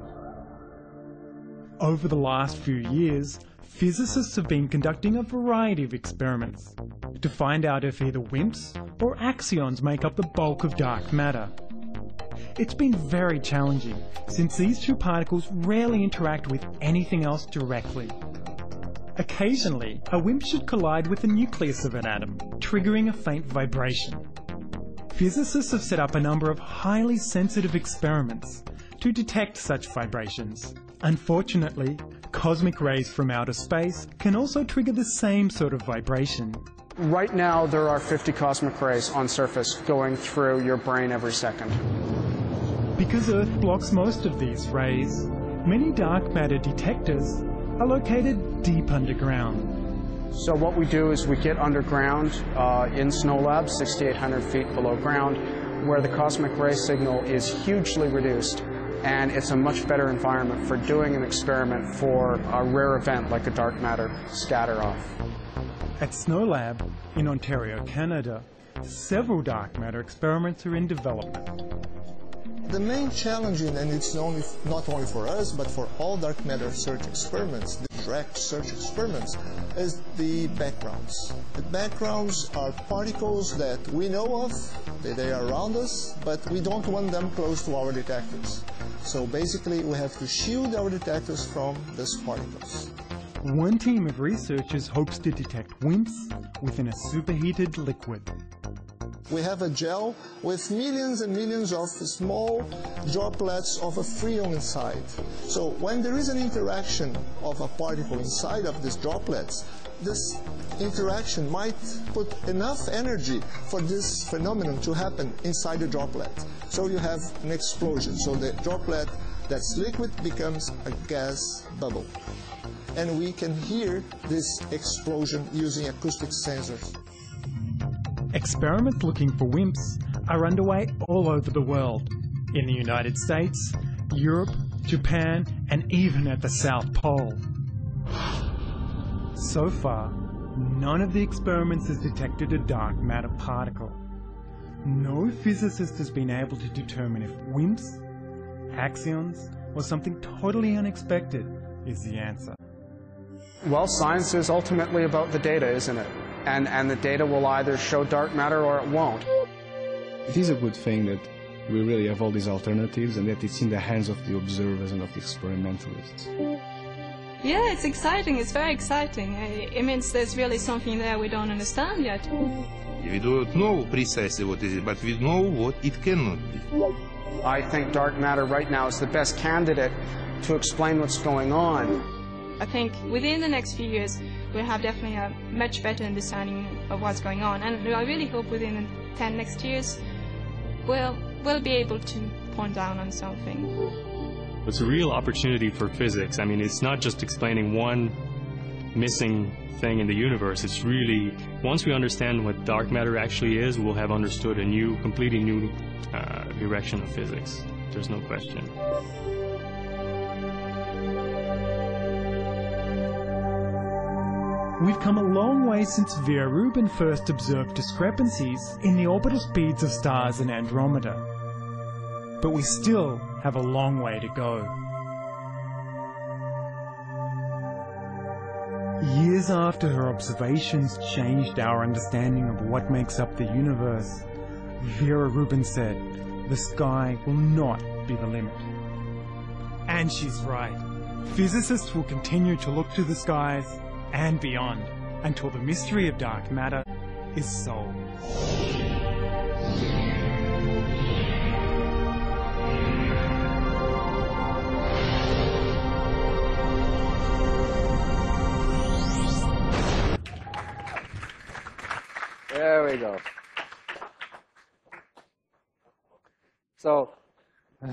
Over the last few years, physicists have been conducting a variety of experiments to find out if either WIMPs or axions make up the bulk of dark matter. It's been very challenging, since these two particles rarely interact with anything else directly. Occasionally, a WIMP should collide with the nucleus of an atom, triggering a faint vibration. Physicists have set up a number of highly sensitive experiments to detect such vibrations. Unfortunately, cosmic rays from outer space can also trigger the same sort of vibration. Right now, there are fifty cosmic rays on surface going through your brain every second. Because Earth blocks most of these rays, many dark matter detectors are located deep underground. So what we do is we get underground uh, in SNOLAB, sixty-eight hundred feet below ground, where the cosmic ray signal is hugely reduced, and it's a much better environment for doing an experiment for a rare event like a dark matter scatter-off. At SNOLAB in Ontario, Canada, several dark matter experiments are in development. The main challenge, and it's only, not only for us, but for all dark matter search experiments, the direct search experiments, is the backgrounds. The backgrounds are particles that we know of, that they are around us, but we don't want them close to our detectors. So basically, we have to shield our detectors from these particles. One team of researchers hopes to detect WIMPs within a superheated liquid. We have a gel with millions and millions of small droplets of a freon inside. So when there is an interaction of a particle inside of these droplets, this interaction might put enough energy for this phenomenon to happen inside the droplet. So you have an explosion. So the droplet that's liquid becomes a gas bubble. And we can hear this explosion using acoustic sensors. Experiments looking for WIMPs are underway all over the world, in the United States, Europe, Japan, and even at the South Pole. So far, none of the experiments has detected a dark matter particle. No physicist has been able to determine if WIMPs, axions, or something totally unexpected is the answer. Well, science is ultimately about the data, isn't it? And, and the data will either show dark matter or it won't. It is a good thing that we really have all these alternatives and that it's in the hands of the observers and of the experimentalists. Yeah, it's exciting. It's very exciting. It means there's really something there we don't understand yet. We don't know precisely what is it, but we know what it cannot be. I think dark matter right now is the best candidate to explain what's going on. I think within the next few years, we'll have definitely a much better understanding of what's going on. And I really hope within the ten next years, we'll, we'll be able to point down on something. It's a real opportunity for physics. I mean, it's not just explaining one missing thing in the universe. It's really, once we understand what dark matter actually is, we'll have understood a new, completely new uh, direction of physics. There's no question. We've come a long way since Vera Rubin first observed discrepancies in the orbital speeds of stars in Andromeda. But we still have a long way to go. Years after her observations changed our understanding of what makes up the universe, Vera Rubin said, "The sky will not be the limit." And she's right. Physicists will continue to look to the skies and beyond until the mystery of dark matter is solved. There we go. So, uh,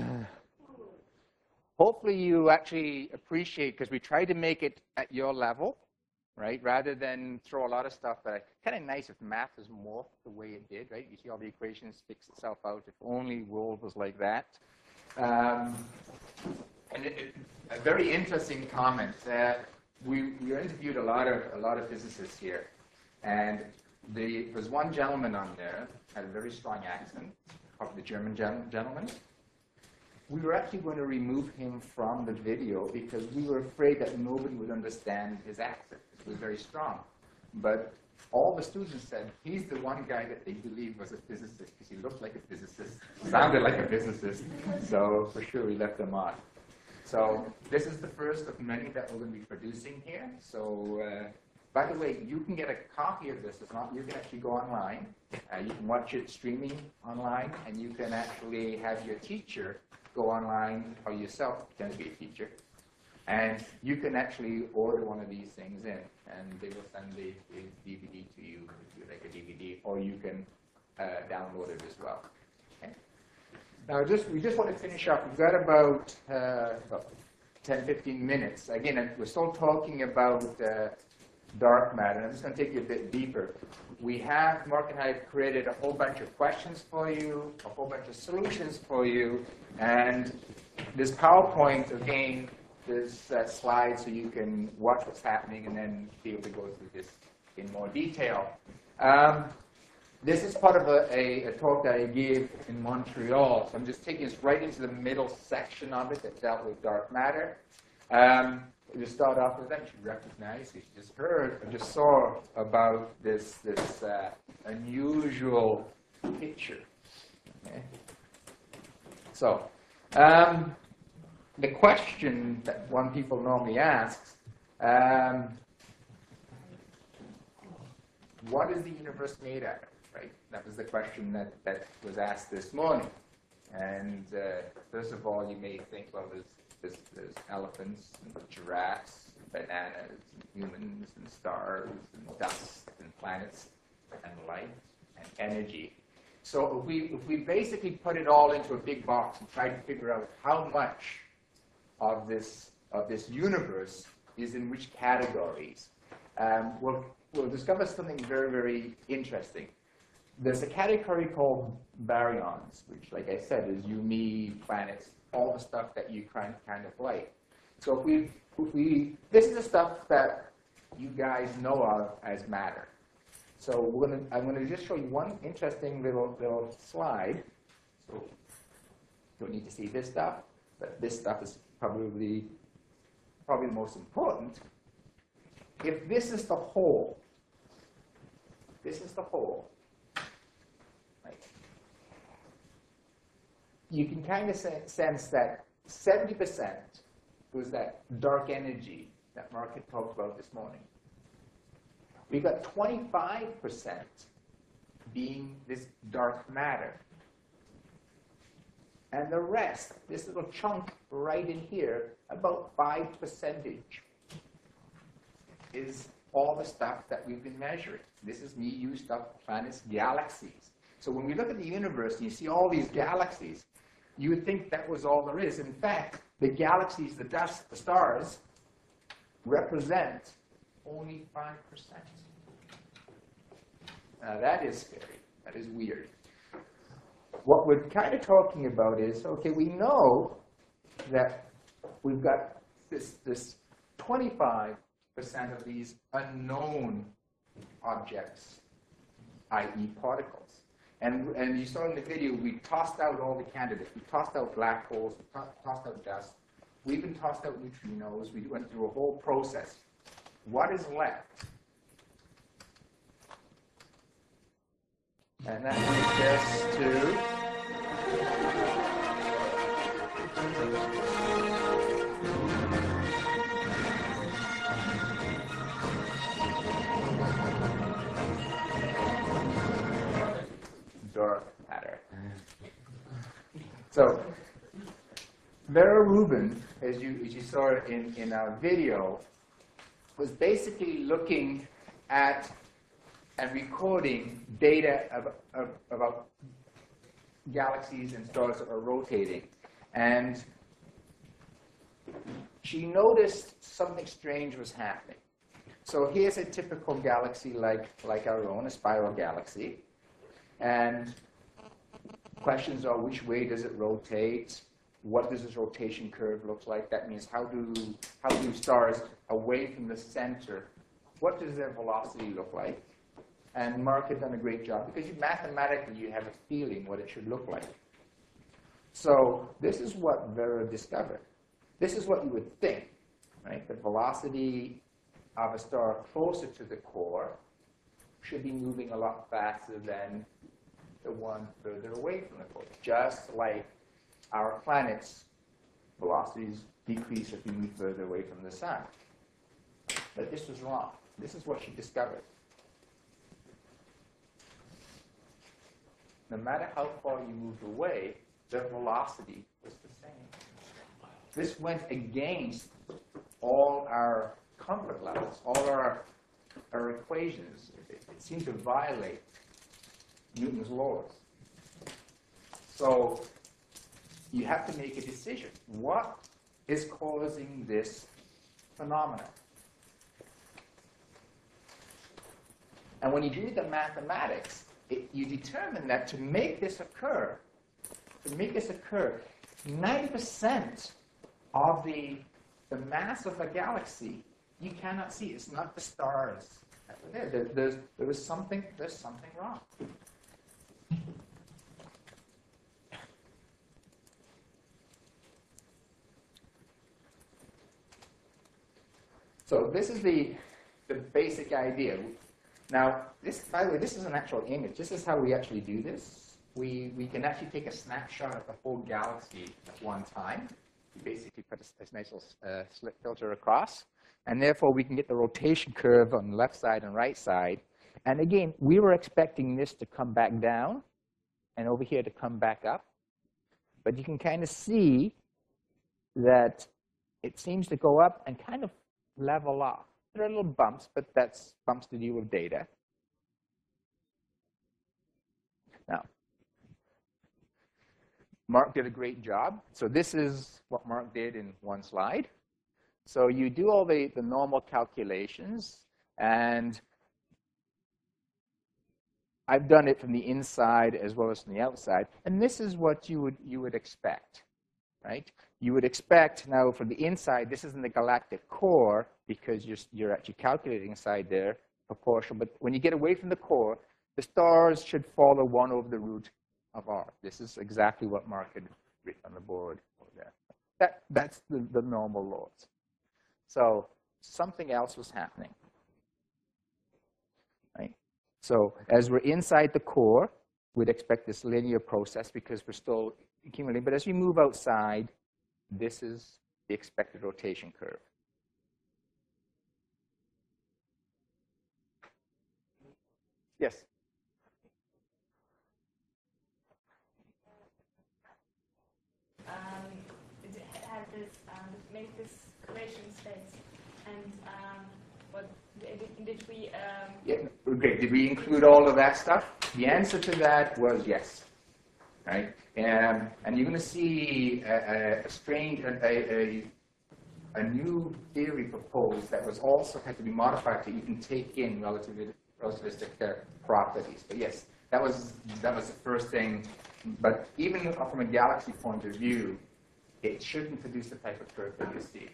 hopefully you actually appreciate, because we try to make it at your level, right? Rather than throw a lot of stuff that I, kind of nice if math is more the way it did, right? You see all the equations fix itself out. If only world was like that. Um, and it, it, a very interesting comment. Uh, we we interviewed a lot of a lot of physicists here, and the, there was one gentleman on there had a very strong accent, probably the German gen gentleman. We were actually going to remove him from the video because we were afraid that nobody would understand his accent. It was very strong. But all the students said he's the one guy that they believed was a physicist because he looked like a physicist, sounded like a physicist. So for sure we left him on. So this is the first of many that we're going to be producing here. So uh, by the way, you can get a copy of this. It's not, you can actually go online. Uh, you can watch it streaming online, and you can actually have your teacher go online, or yourself pretend to be a teacher, and you can actually order one of these things in, and they will send the, the D V D to you if you like a D V D, or you can uh, download it as well. Okay. Now, just we just want to finish up. We've got about, uh, about ten, fifteen minutes. Again, we're still talking about uh, dark matter. I'm just going to take you a bit deeper. We have, Mark and I have created a whole bunch of questions for you, a whole bunch of solutions for you, and this PowerPoint, again, there's uh, slides so you can watch what's happening and then be able to go through this in more detail. Um, this is part of a, a, a talk that I gave in Montreal, so I'm just taking us right into the middle section of it that dealt with dark matter. Um, To start off with, that you recognize, you just heard, or just saw about this this uh, unusual picture. Okay. So, um, the question that one people normally asks, um, what is the universe made out of? Right? That was the question that, that was asked this morning. And uh, first of all, you may think, well, there's There's, there's elephants, and giraffes, and bananas, and humans, and stars, and dust, and planets, and light, and energy. So if we, if we basically put it all into a big box and try to figure out how much of this, of this universe is in which categories, um, we'll, we'll discover something very, very interesting. There's a category called baryons, which, like I said, is you, me, planets, all the stuff that you kind kind of like. So if we, if we, this is the stuff that you guys know of as matter. So we're gonna, I'm going to just show you one interesting little, little slide. So don't need to see this stuff, but this stuff is probably, probably the most important. If this is the whole, this is the whole, right? You can kind of sense that seventy percent was that dark energy that Mark had talked about this morning. We got twenty-five percent being this dark matter. And the rest, this little chunk right in here, about five percentage, is all the stuff that we've been measuring. This is me, you, stuff, planets, galaxies. So when we look at the universe and you see all these galaxies, you would think that was all there is. In fact, the galaxies, the dust, the stars, represent only five percent. Now that is scary. That is weird. What we're kind of talking about is, okay, we know that we've got this, this twenty-five percent of these unknown objects, that is particles. And, and you saw in the video, we tossed out all the candidates. We tossed out black holes, we to tossed out dust. We even tossed out neutrinos. We went through a whole process. What is left? And that brings us to dark matter. So Vera Rubin, as you, as you saw in, in our video, was basically looking at and recording data of, of, about galaxies and stars that are rotating. And she noticed something strange was happening. So here's a typical galaxy like, like our own, a spiral galaxy. And questions are, which way does it rotate? What does this rotation curve look like? That means how do, how do stars away from the center, what does their velocity look like? And Mark had done a great job because you, mathematically you have a feeling what it should look like. So this is what Vera discovered. This is what you would think, right? The velocity of a star closer to the core should be moving a lot faster than the one further away from the core. Just like our planet's velocities decrease if we move further away from the sun. But this was wrong. This is what she discovered. No matter how far you moved away, the velocity was the same. This went against all our comfort levels, all our, our equations. It, it seemed to violate Newton's laws. So you have to make a decision. What is causing this phenomenon? And when you do the mathematics, it, you determine that to make this occur, to make this occur, ninety percent of the, the mass of a galaxy you cannot see. It's not the stars. There, there, there's, there is something, there's something wrong. So this is the, the basic idea. Now, this, by the way, this is an actual image. This is how we actually do this. We, we can actually take a snapshot of the whole galaxy at one time. We basically put a, a nice little uh, slit filter across. And therefore, we can get the rotation curve on the left side and right side. And again, we were expecting this to come back down and over here to come back up. But you can kind of see that it seems to go up and kind of level off. There are little bumps, but that's bumps to do with data. Now, Mark did a great job. So this is what Mark did in one slide. So you do all the, the normal calculations, and I've done it from the inside as well as from the outside. And this is what you would, you would expect. right? You would expect, now for the inside, this isn't the galactic core because you're, you're actually calculating inside there proportional, but when you get away from the core, the stars should follow one over the root of R. This is exactly what Mark had written on the board over there. That, that's the, the normal laws. So something else was happening, right? So as we're inside the core, we'd expect this linear process because we're still accumulating. But as we move outside, this is the expected rotation curve. Yes? Um, it had this, um, made this creation space, and um, what did, did we? Um, Yeah. Okay. Did we include all of that stuff? The answer to that was yes. Right. And and you're going to see a, a strange, a, a a new theory proposed that was also had to be modified to even take in relativistic, relativistic uh, properties. But yes, that was that was the first thing. But even from a galaxy point of view, it shouldn't produce the type of curve that you see.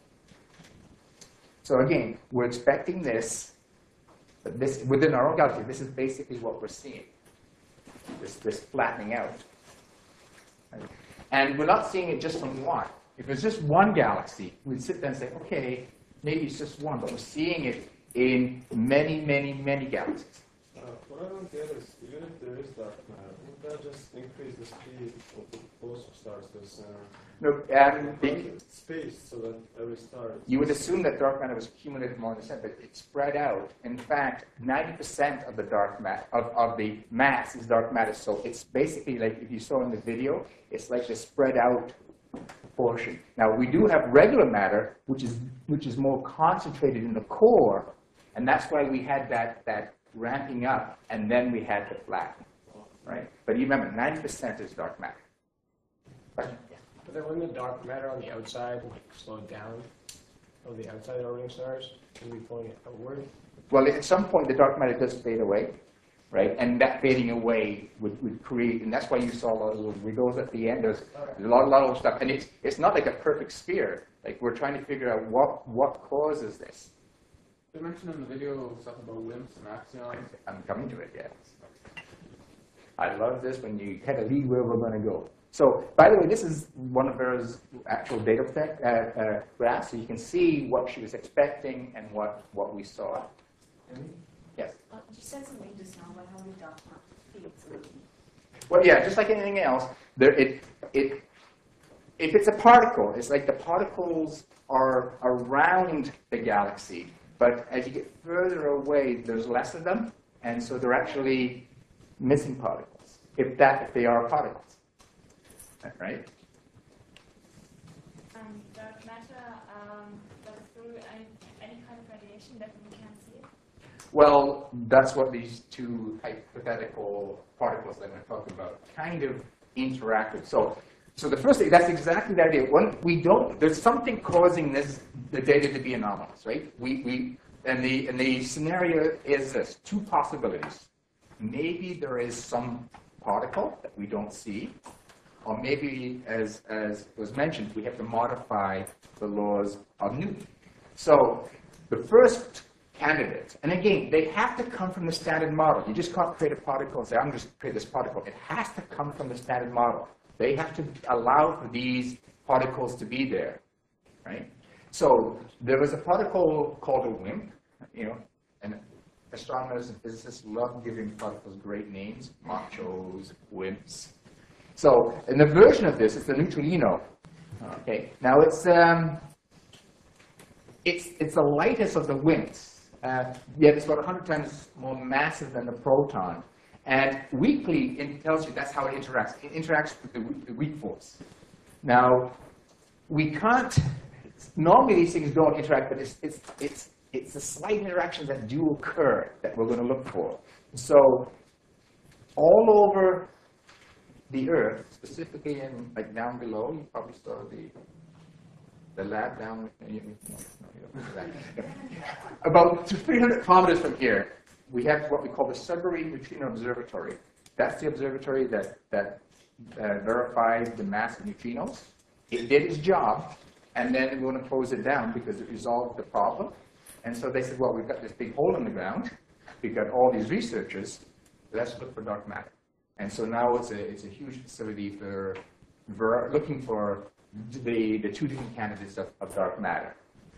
So again, we're expecting this, but this within our own galaxy. This is basically what we're seeing. This this flattening out, right? And we're not seeing it just from one. If it's just one galaxy, we'd sit there and say, okay, maybe it's just one, but we're seeing it in many, many, many galaxies. Uh, what I don't get is, even if there is dark matter, wouldn't that just increase the speed of the closer stars to the center? No, um, the, space so that every star. You would assume that dark matter was accumulated more in the center, but it's spread out. In fact, ninety percent of the dark matter of, of the mass is dark matter. So it's basically like if you saw in the video, it's like the spread out portion. Now we do have regular matter, which is which is more concentrated in the core, and that's why we had that that ramping up, and then we had the flatten, right? But you remember, ninety percent is dark matter. Question? Yeah. But then wouldn't the dark matter on the outside like slow down of the outside orbiting stars and be pulling it outward? Well, at some point the dark matter does fade away, right? And that fading away would, would create, and that's why you saw a lot of little wiggles at the end. There's a lot, a lot of stuff, and it's it's not like a perfect sphere. Like we're trying to figure out what what causes this. You mentioned in the video stuff about WIMPs and axions. I'm coming to it, yes. I love this when you kind of lead where we're going to go. So, by the way, this is one of Vera's actual data tech, uh, uh, graphs, so you can see what she was expecting and what, what we saw. Yes? Uh, you said something just now about how we dark matter feeds. Well, yeah, just like anything else, there, it, it, if it's a particle, it's like the particles are around the galaxy, but as you get further away, there's less of them, and so they're actually missing particles, if that, if they are particles. Right? Um, dark matter um, goes through any, any kind of radiation that we can't see it? Well, that's what these two hypothetical particles that I'm talking about kind of interact with. So, so the first thing, that's exactly the idea. When we don't, there's something causing this, the data to be anomalous, right? We, we, and the, and the scenario is this, two possibilities. Maybe there is some particle that we don't see, or maybe, as, as was mentioned, we have to modify the laws of Newton. So the first candidate, and again, they have to come from the standard model. You just can't create a particle and say, I'm just create this particle. It has to come from the standard model. They have to allow for these particles to be there, right? So there was a particle called a WIMP, you know, and astronomers and physicists love giving particles great names, machos, WIMPs. So, and the version of this is the neutrino. Okay, now it's um, it's it's the lightest of the WIMPs. Uh, yet it's about one hundred times more massive than the proton. And weakly, it tells you that's how it interacts. It interacts with the, the weak force. Now, we can't. Normally, these things don't interact, but it's it's it's it's the slight interactions that do occur that we're going to look for. So, all over the Earth, specifically in like down below, you probably saw the the lab down. No, no, about three hundred kilometers from here, we have what we call the Submarine Neutrino Observatory. That's the observatory that that uh, verifies the mass of neutrinos it did its job, and then we want to close it down because it resolved the problem. And so they said, well, we've got this big hole in the ground. We've got all these researchers. Let's look for dark matter. And so now it's a, it's a huge facility for, for looking for the, the two different candidates of, of dark matter.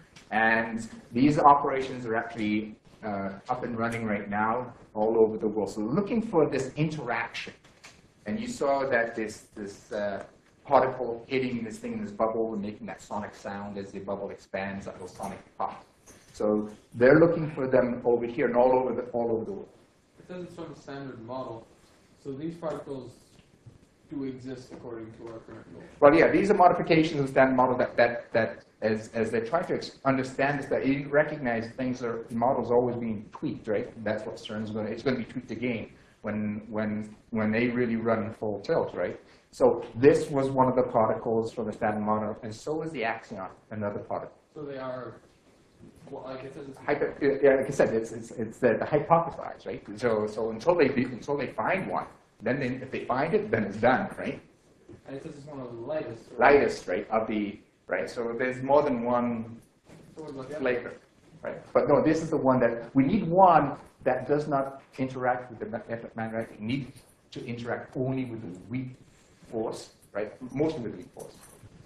And these operations are actually uh, up and running right now all over the world. So looking for this interaction. And you saw that this, this uh, particle hitting this thing in this bubble and making that sonic sound as the bubble expands, that little sonic pop. So they're looking for them over here and all over the, all over the world. It doesn't show the standard model. So these particles do exist according to our current law. Well, yeah, these are modifications of the standard model that, that, that as, as they try to understand this, that you recognize things are, the model's always being tweaked, right? That's what CERN's going to, it's going to be tweaked again when, when, when they really run full tilt, right? So this was one of the particles from the standard model, and so is the axion, another particle. So they are, well, like it says, it's Hypo, yeah, like I said, it's, it's, it's the, the hypothesized, right? So, so until they, until they find one, then they, if they find it, then it's done, right? and it says it's one of the lightest. Right? Lightest, right, of the, right? So there's more than one flavor, right? But no, this is the one that, we need one that does not interact with the magnetic. We need to interact only with the weak force, right? Mostly with the weak force.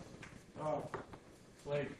Oh, like,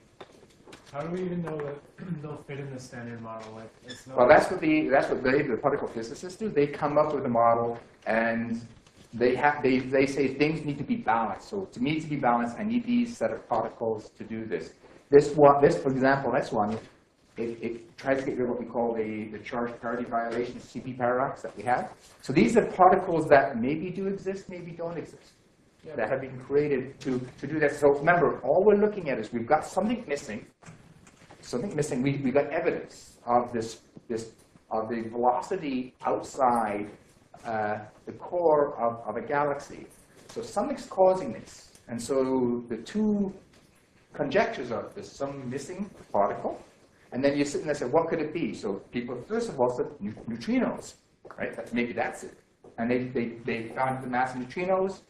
how do we even know that they'll fit in the standard model? Like, it's not. Well, that's what the that's what they, the particle physicists do. They come up with a model, and they have they they say things need to be balanced. So to me to be balanced, I need these set of particles to do this. This one, this for example, this one, it, it tries to get rid of what we call the the charge parity violation, C P paradox that we have. So these are particles that maybe do exist, maybe don't exist, yeah, that have been created to to do that. So remember, all we're looking at is we've got something missing. Something missing. We we got evidence of this this of the velocity outside uh, the core of, of a galaxy. So something's causing this, and so the two conjectures are there's some missing particle, and then you're sitting there and say, what could it be? So people first of all said neutrinos, right? That maybe that's it, and they they they found the mass of neutrinos,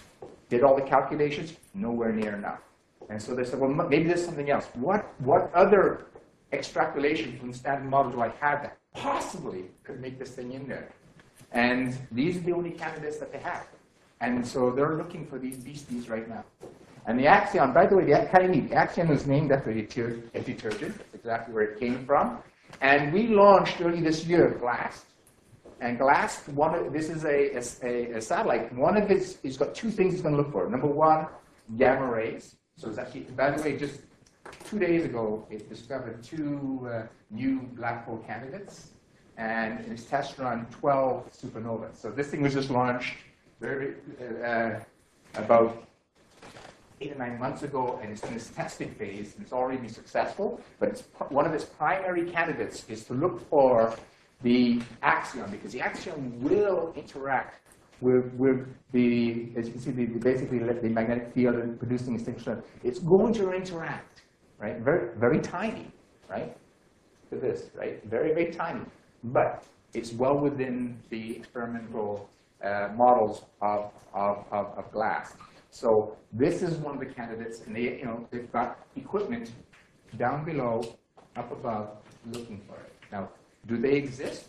did all the calculations, nowhere near enough. And so they said, well, maybe there's something else. What, what other extrapolation from the standard model do I have that possibly could make this thing in there? And these are the only candidates that they have. And so they're looking for these beasties right now. And the axion, by the way, the, kind of neat, the axion was named after a detergent. That's exactly where it came from. And we launched early this year GLAST. And GLAST, one of, this is a, a, a satellite. One of its, it's got two things it's going to look for. Number one, gamma rays. So it's actually, by the way, just two days ago, it discovered two uh, new black hole candidates, and in its test run, twelve supernovas. So this thing was just launched very uh, about eight or nine months ago, and it's in its testing phase, and it's already been successful. But it's, one of its primary candidates is to look for the axion, because the axion will interact with, with the, as you can see, the, the basically the magnetic field and producing extinction. It's going to interact, right? Very, very tiny, right? To this, right? Very, very tiny. But it's well within the experimental uh, models of, of, of, of GLAST. So this is one of the candidates, and they, you know, they've got equipment down below, up above, looking for it. Now, do they exist?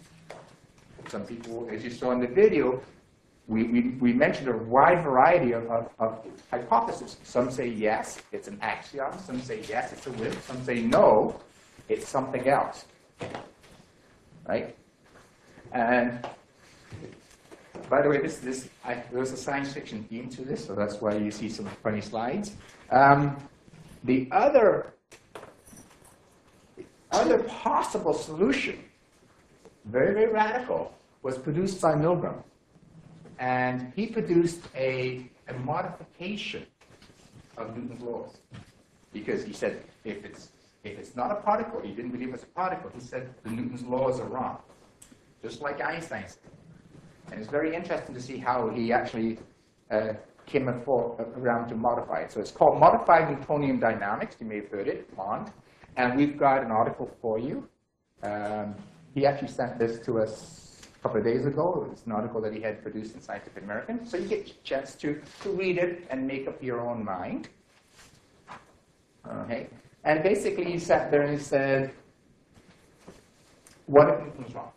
Some people, as you saw in the video, We, we, we mentioned a wide variety of, of, of hypotheses. Some say yes, it's an axion. Some say yes, it's a WIMP. Some say no, it's something else. Right? And by the way, this, this, I, there's a science fiction theme to this, so that's why you see some funny slides. Um, the other, the other possible solution, very, very radical, was produced by Milgram. And he produced a, a modification of Newton's laws. Because he said, if it's, if it's not a particle, he didn't believe it's a particle, he said the Newton's laws are wrong. Just like Einstein said. And it's very interesting to see how he actually uh, came around to modify it. So it's called Modified Newtonian Dynamics. You may have heard it, MOND. And we've got an article for you. Um, he actually sent this to us a couple of days ago. It's an article that he had produced in Scientific American. So you get a chance to, to read it and make up your own mind. Okay? And basically he sat there and he said, what if Newton's wrong?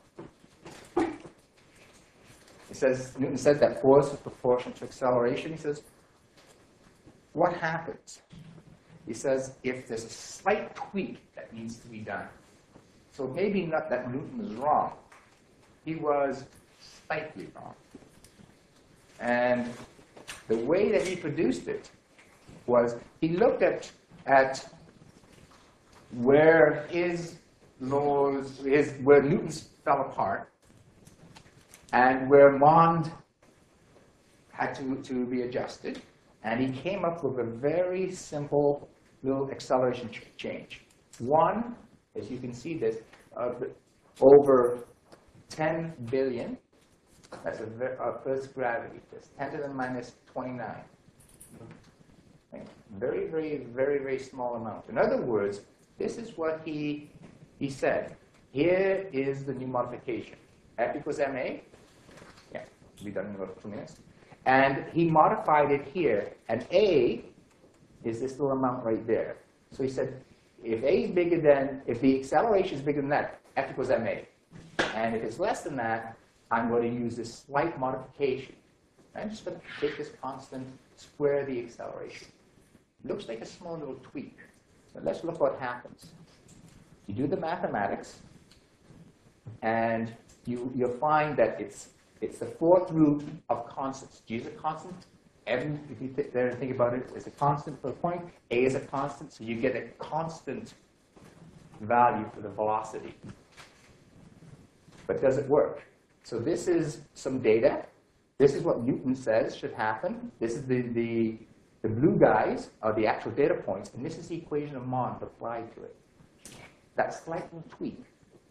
He says, Newton said that force is proportional to acceleration. He says, what happens? He says, if there's a slight tweak that needs to be done. So maybe not that Newton was wrong. He was slightly wrong. And the way that he produced it was he looked at, at where his laws, his, where Newton's fell apart, and where Mond had to, to be adjusted. And he came up with a very simple little acceleration ch change. One, as you can see this, uh, over ten billion. That's a ver uh, first gravity. That's ten to the minus twenty-nine. Okay. Very, very, very, very small amount. In other words, this is what he, he said. Here is the new modification. F equals ma. Yeah, we'll be done in about two minutes. And he modified it here. And a is this little amount right there. So he said, if a is bigger than, if the acceleration is bigger than that, F equals ma. And if it's less than that, I'm going to use this slight modification. I'm just going to take this constant, square the acceleration. Looks like a small little tweak. But let's look what happens. You do the mathematics, and you, you'll find that it's, it's the fourth root of constants. G is a constant. M, if you sit there and think about it, is a constant for a point. A is a constant, so you get a constant value for the velocity. But does it work? So this is some data. This is what Newton says should happen. This is the, the, the blue guys are the actual data points, and this is the equation of Mond applied to it. That slight little tweak.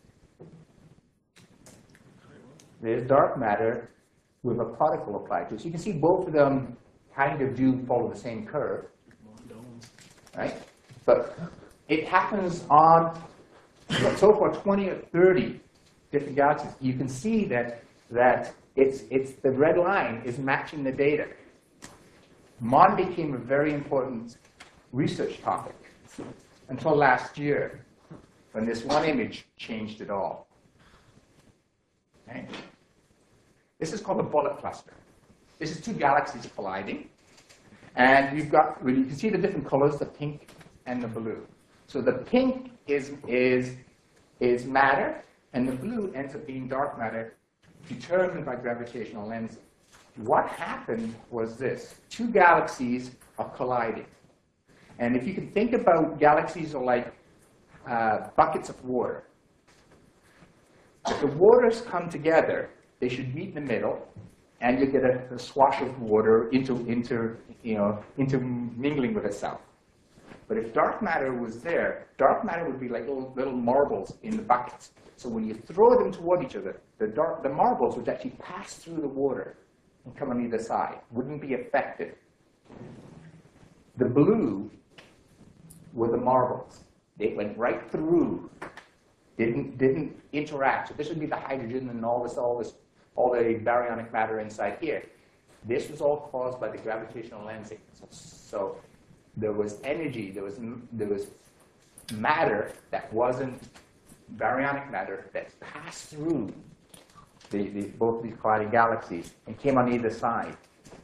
There's dark matter with a particle applied to it. So you can see both of them kind of do follow the same curve, right? But it happens on so far twenty or thirty different galaxies. You can see that that it's it's the red line is matching the data. Mond became a very important research topic until last year, when this one image changed it all. Okay? This is called the bullet cluster. This is two galaxies colliding. And you've got, well, you can see the different colors, the pink and the blue. So the pink is, is, is matter, and the blue ends up being dark matter determined by gravitational lensing. What happened was this. Two galaxies are colliding. And if you can think about galaxies are like uh, buckets of water. If the waters come together, they should meet in the middle, and you get a, a swash of water into, into, you know, intermingling with itself. But if dark matter was there, dark matter would be like little, little marbles in the buckets. So when you throw them toward each other, the, dark, the marbles would actually pass through the water and come on either side. Wouldn't be affected. The blue were the marbles. They went right through, didn't, didn't interact. So this would be the hydrogen and all this, all this, all the baryonic matter inside here. This was all caused by the gravitational lensing. So, so there was energy, there was, there was matter that wasn't baryonic matter that passed through the, the, both these colliding galaxies and came on either side.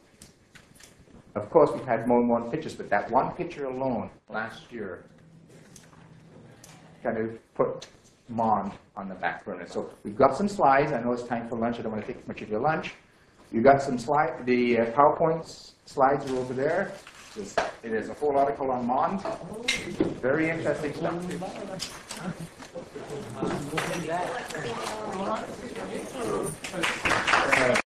Of course, we've had more and more pictures, but that one picture alone last year kind of put Mond on the back burner. So we've got some slides. I know it's time for lunch. I don't want to take much of your lunch. You've got some slides. The uh, PowerPoint slides are over there. There's, there's a whole article on Mond. Very interesting stuff.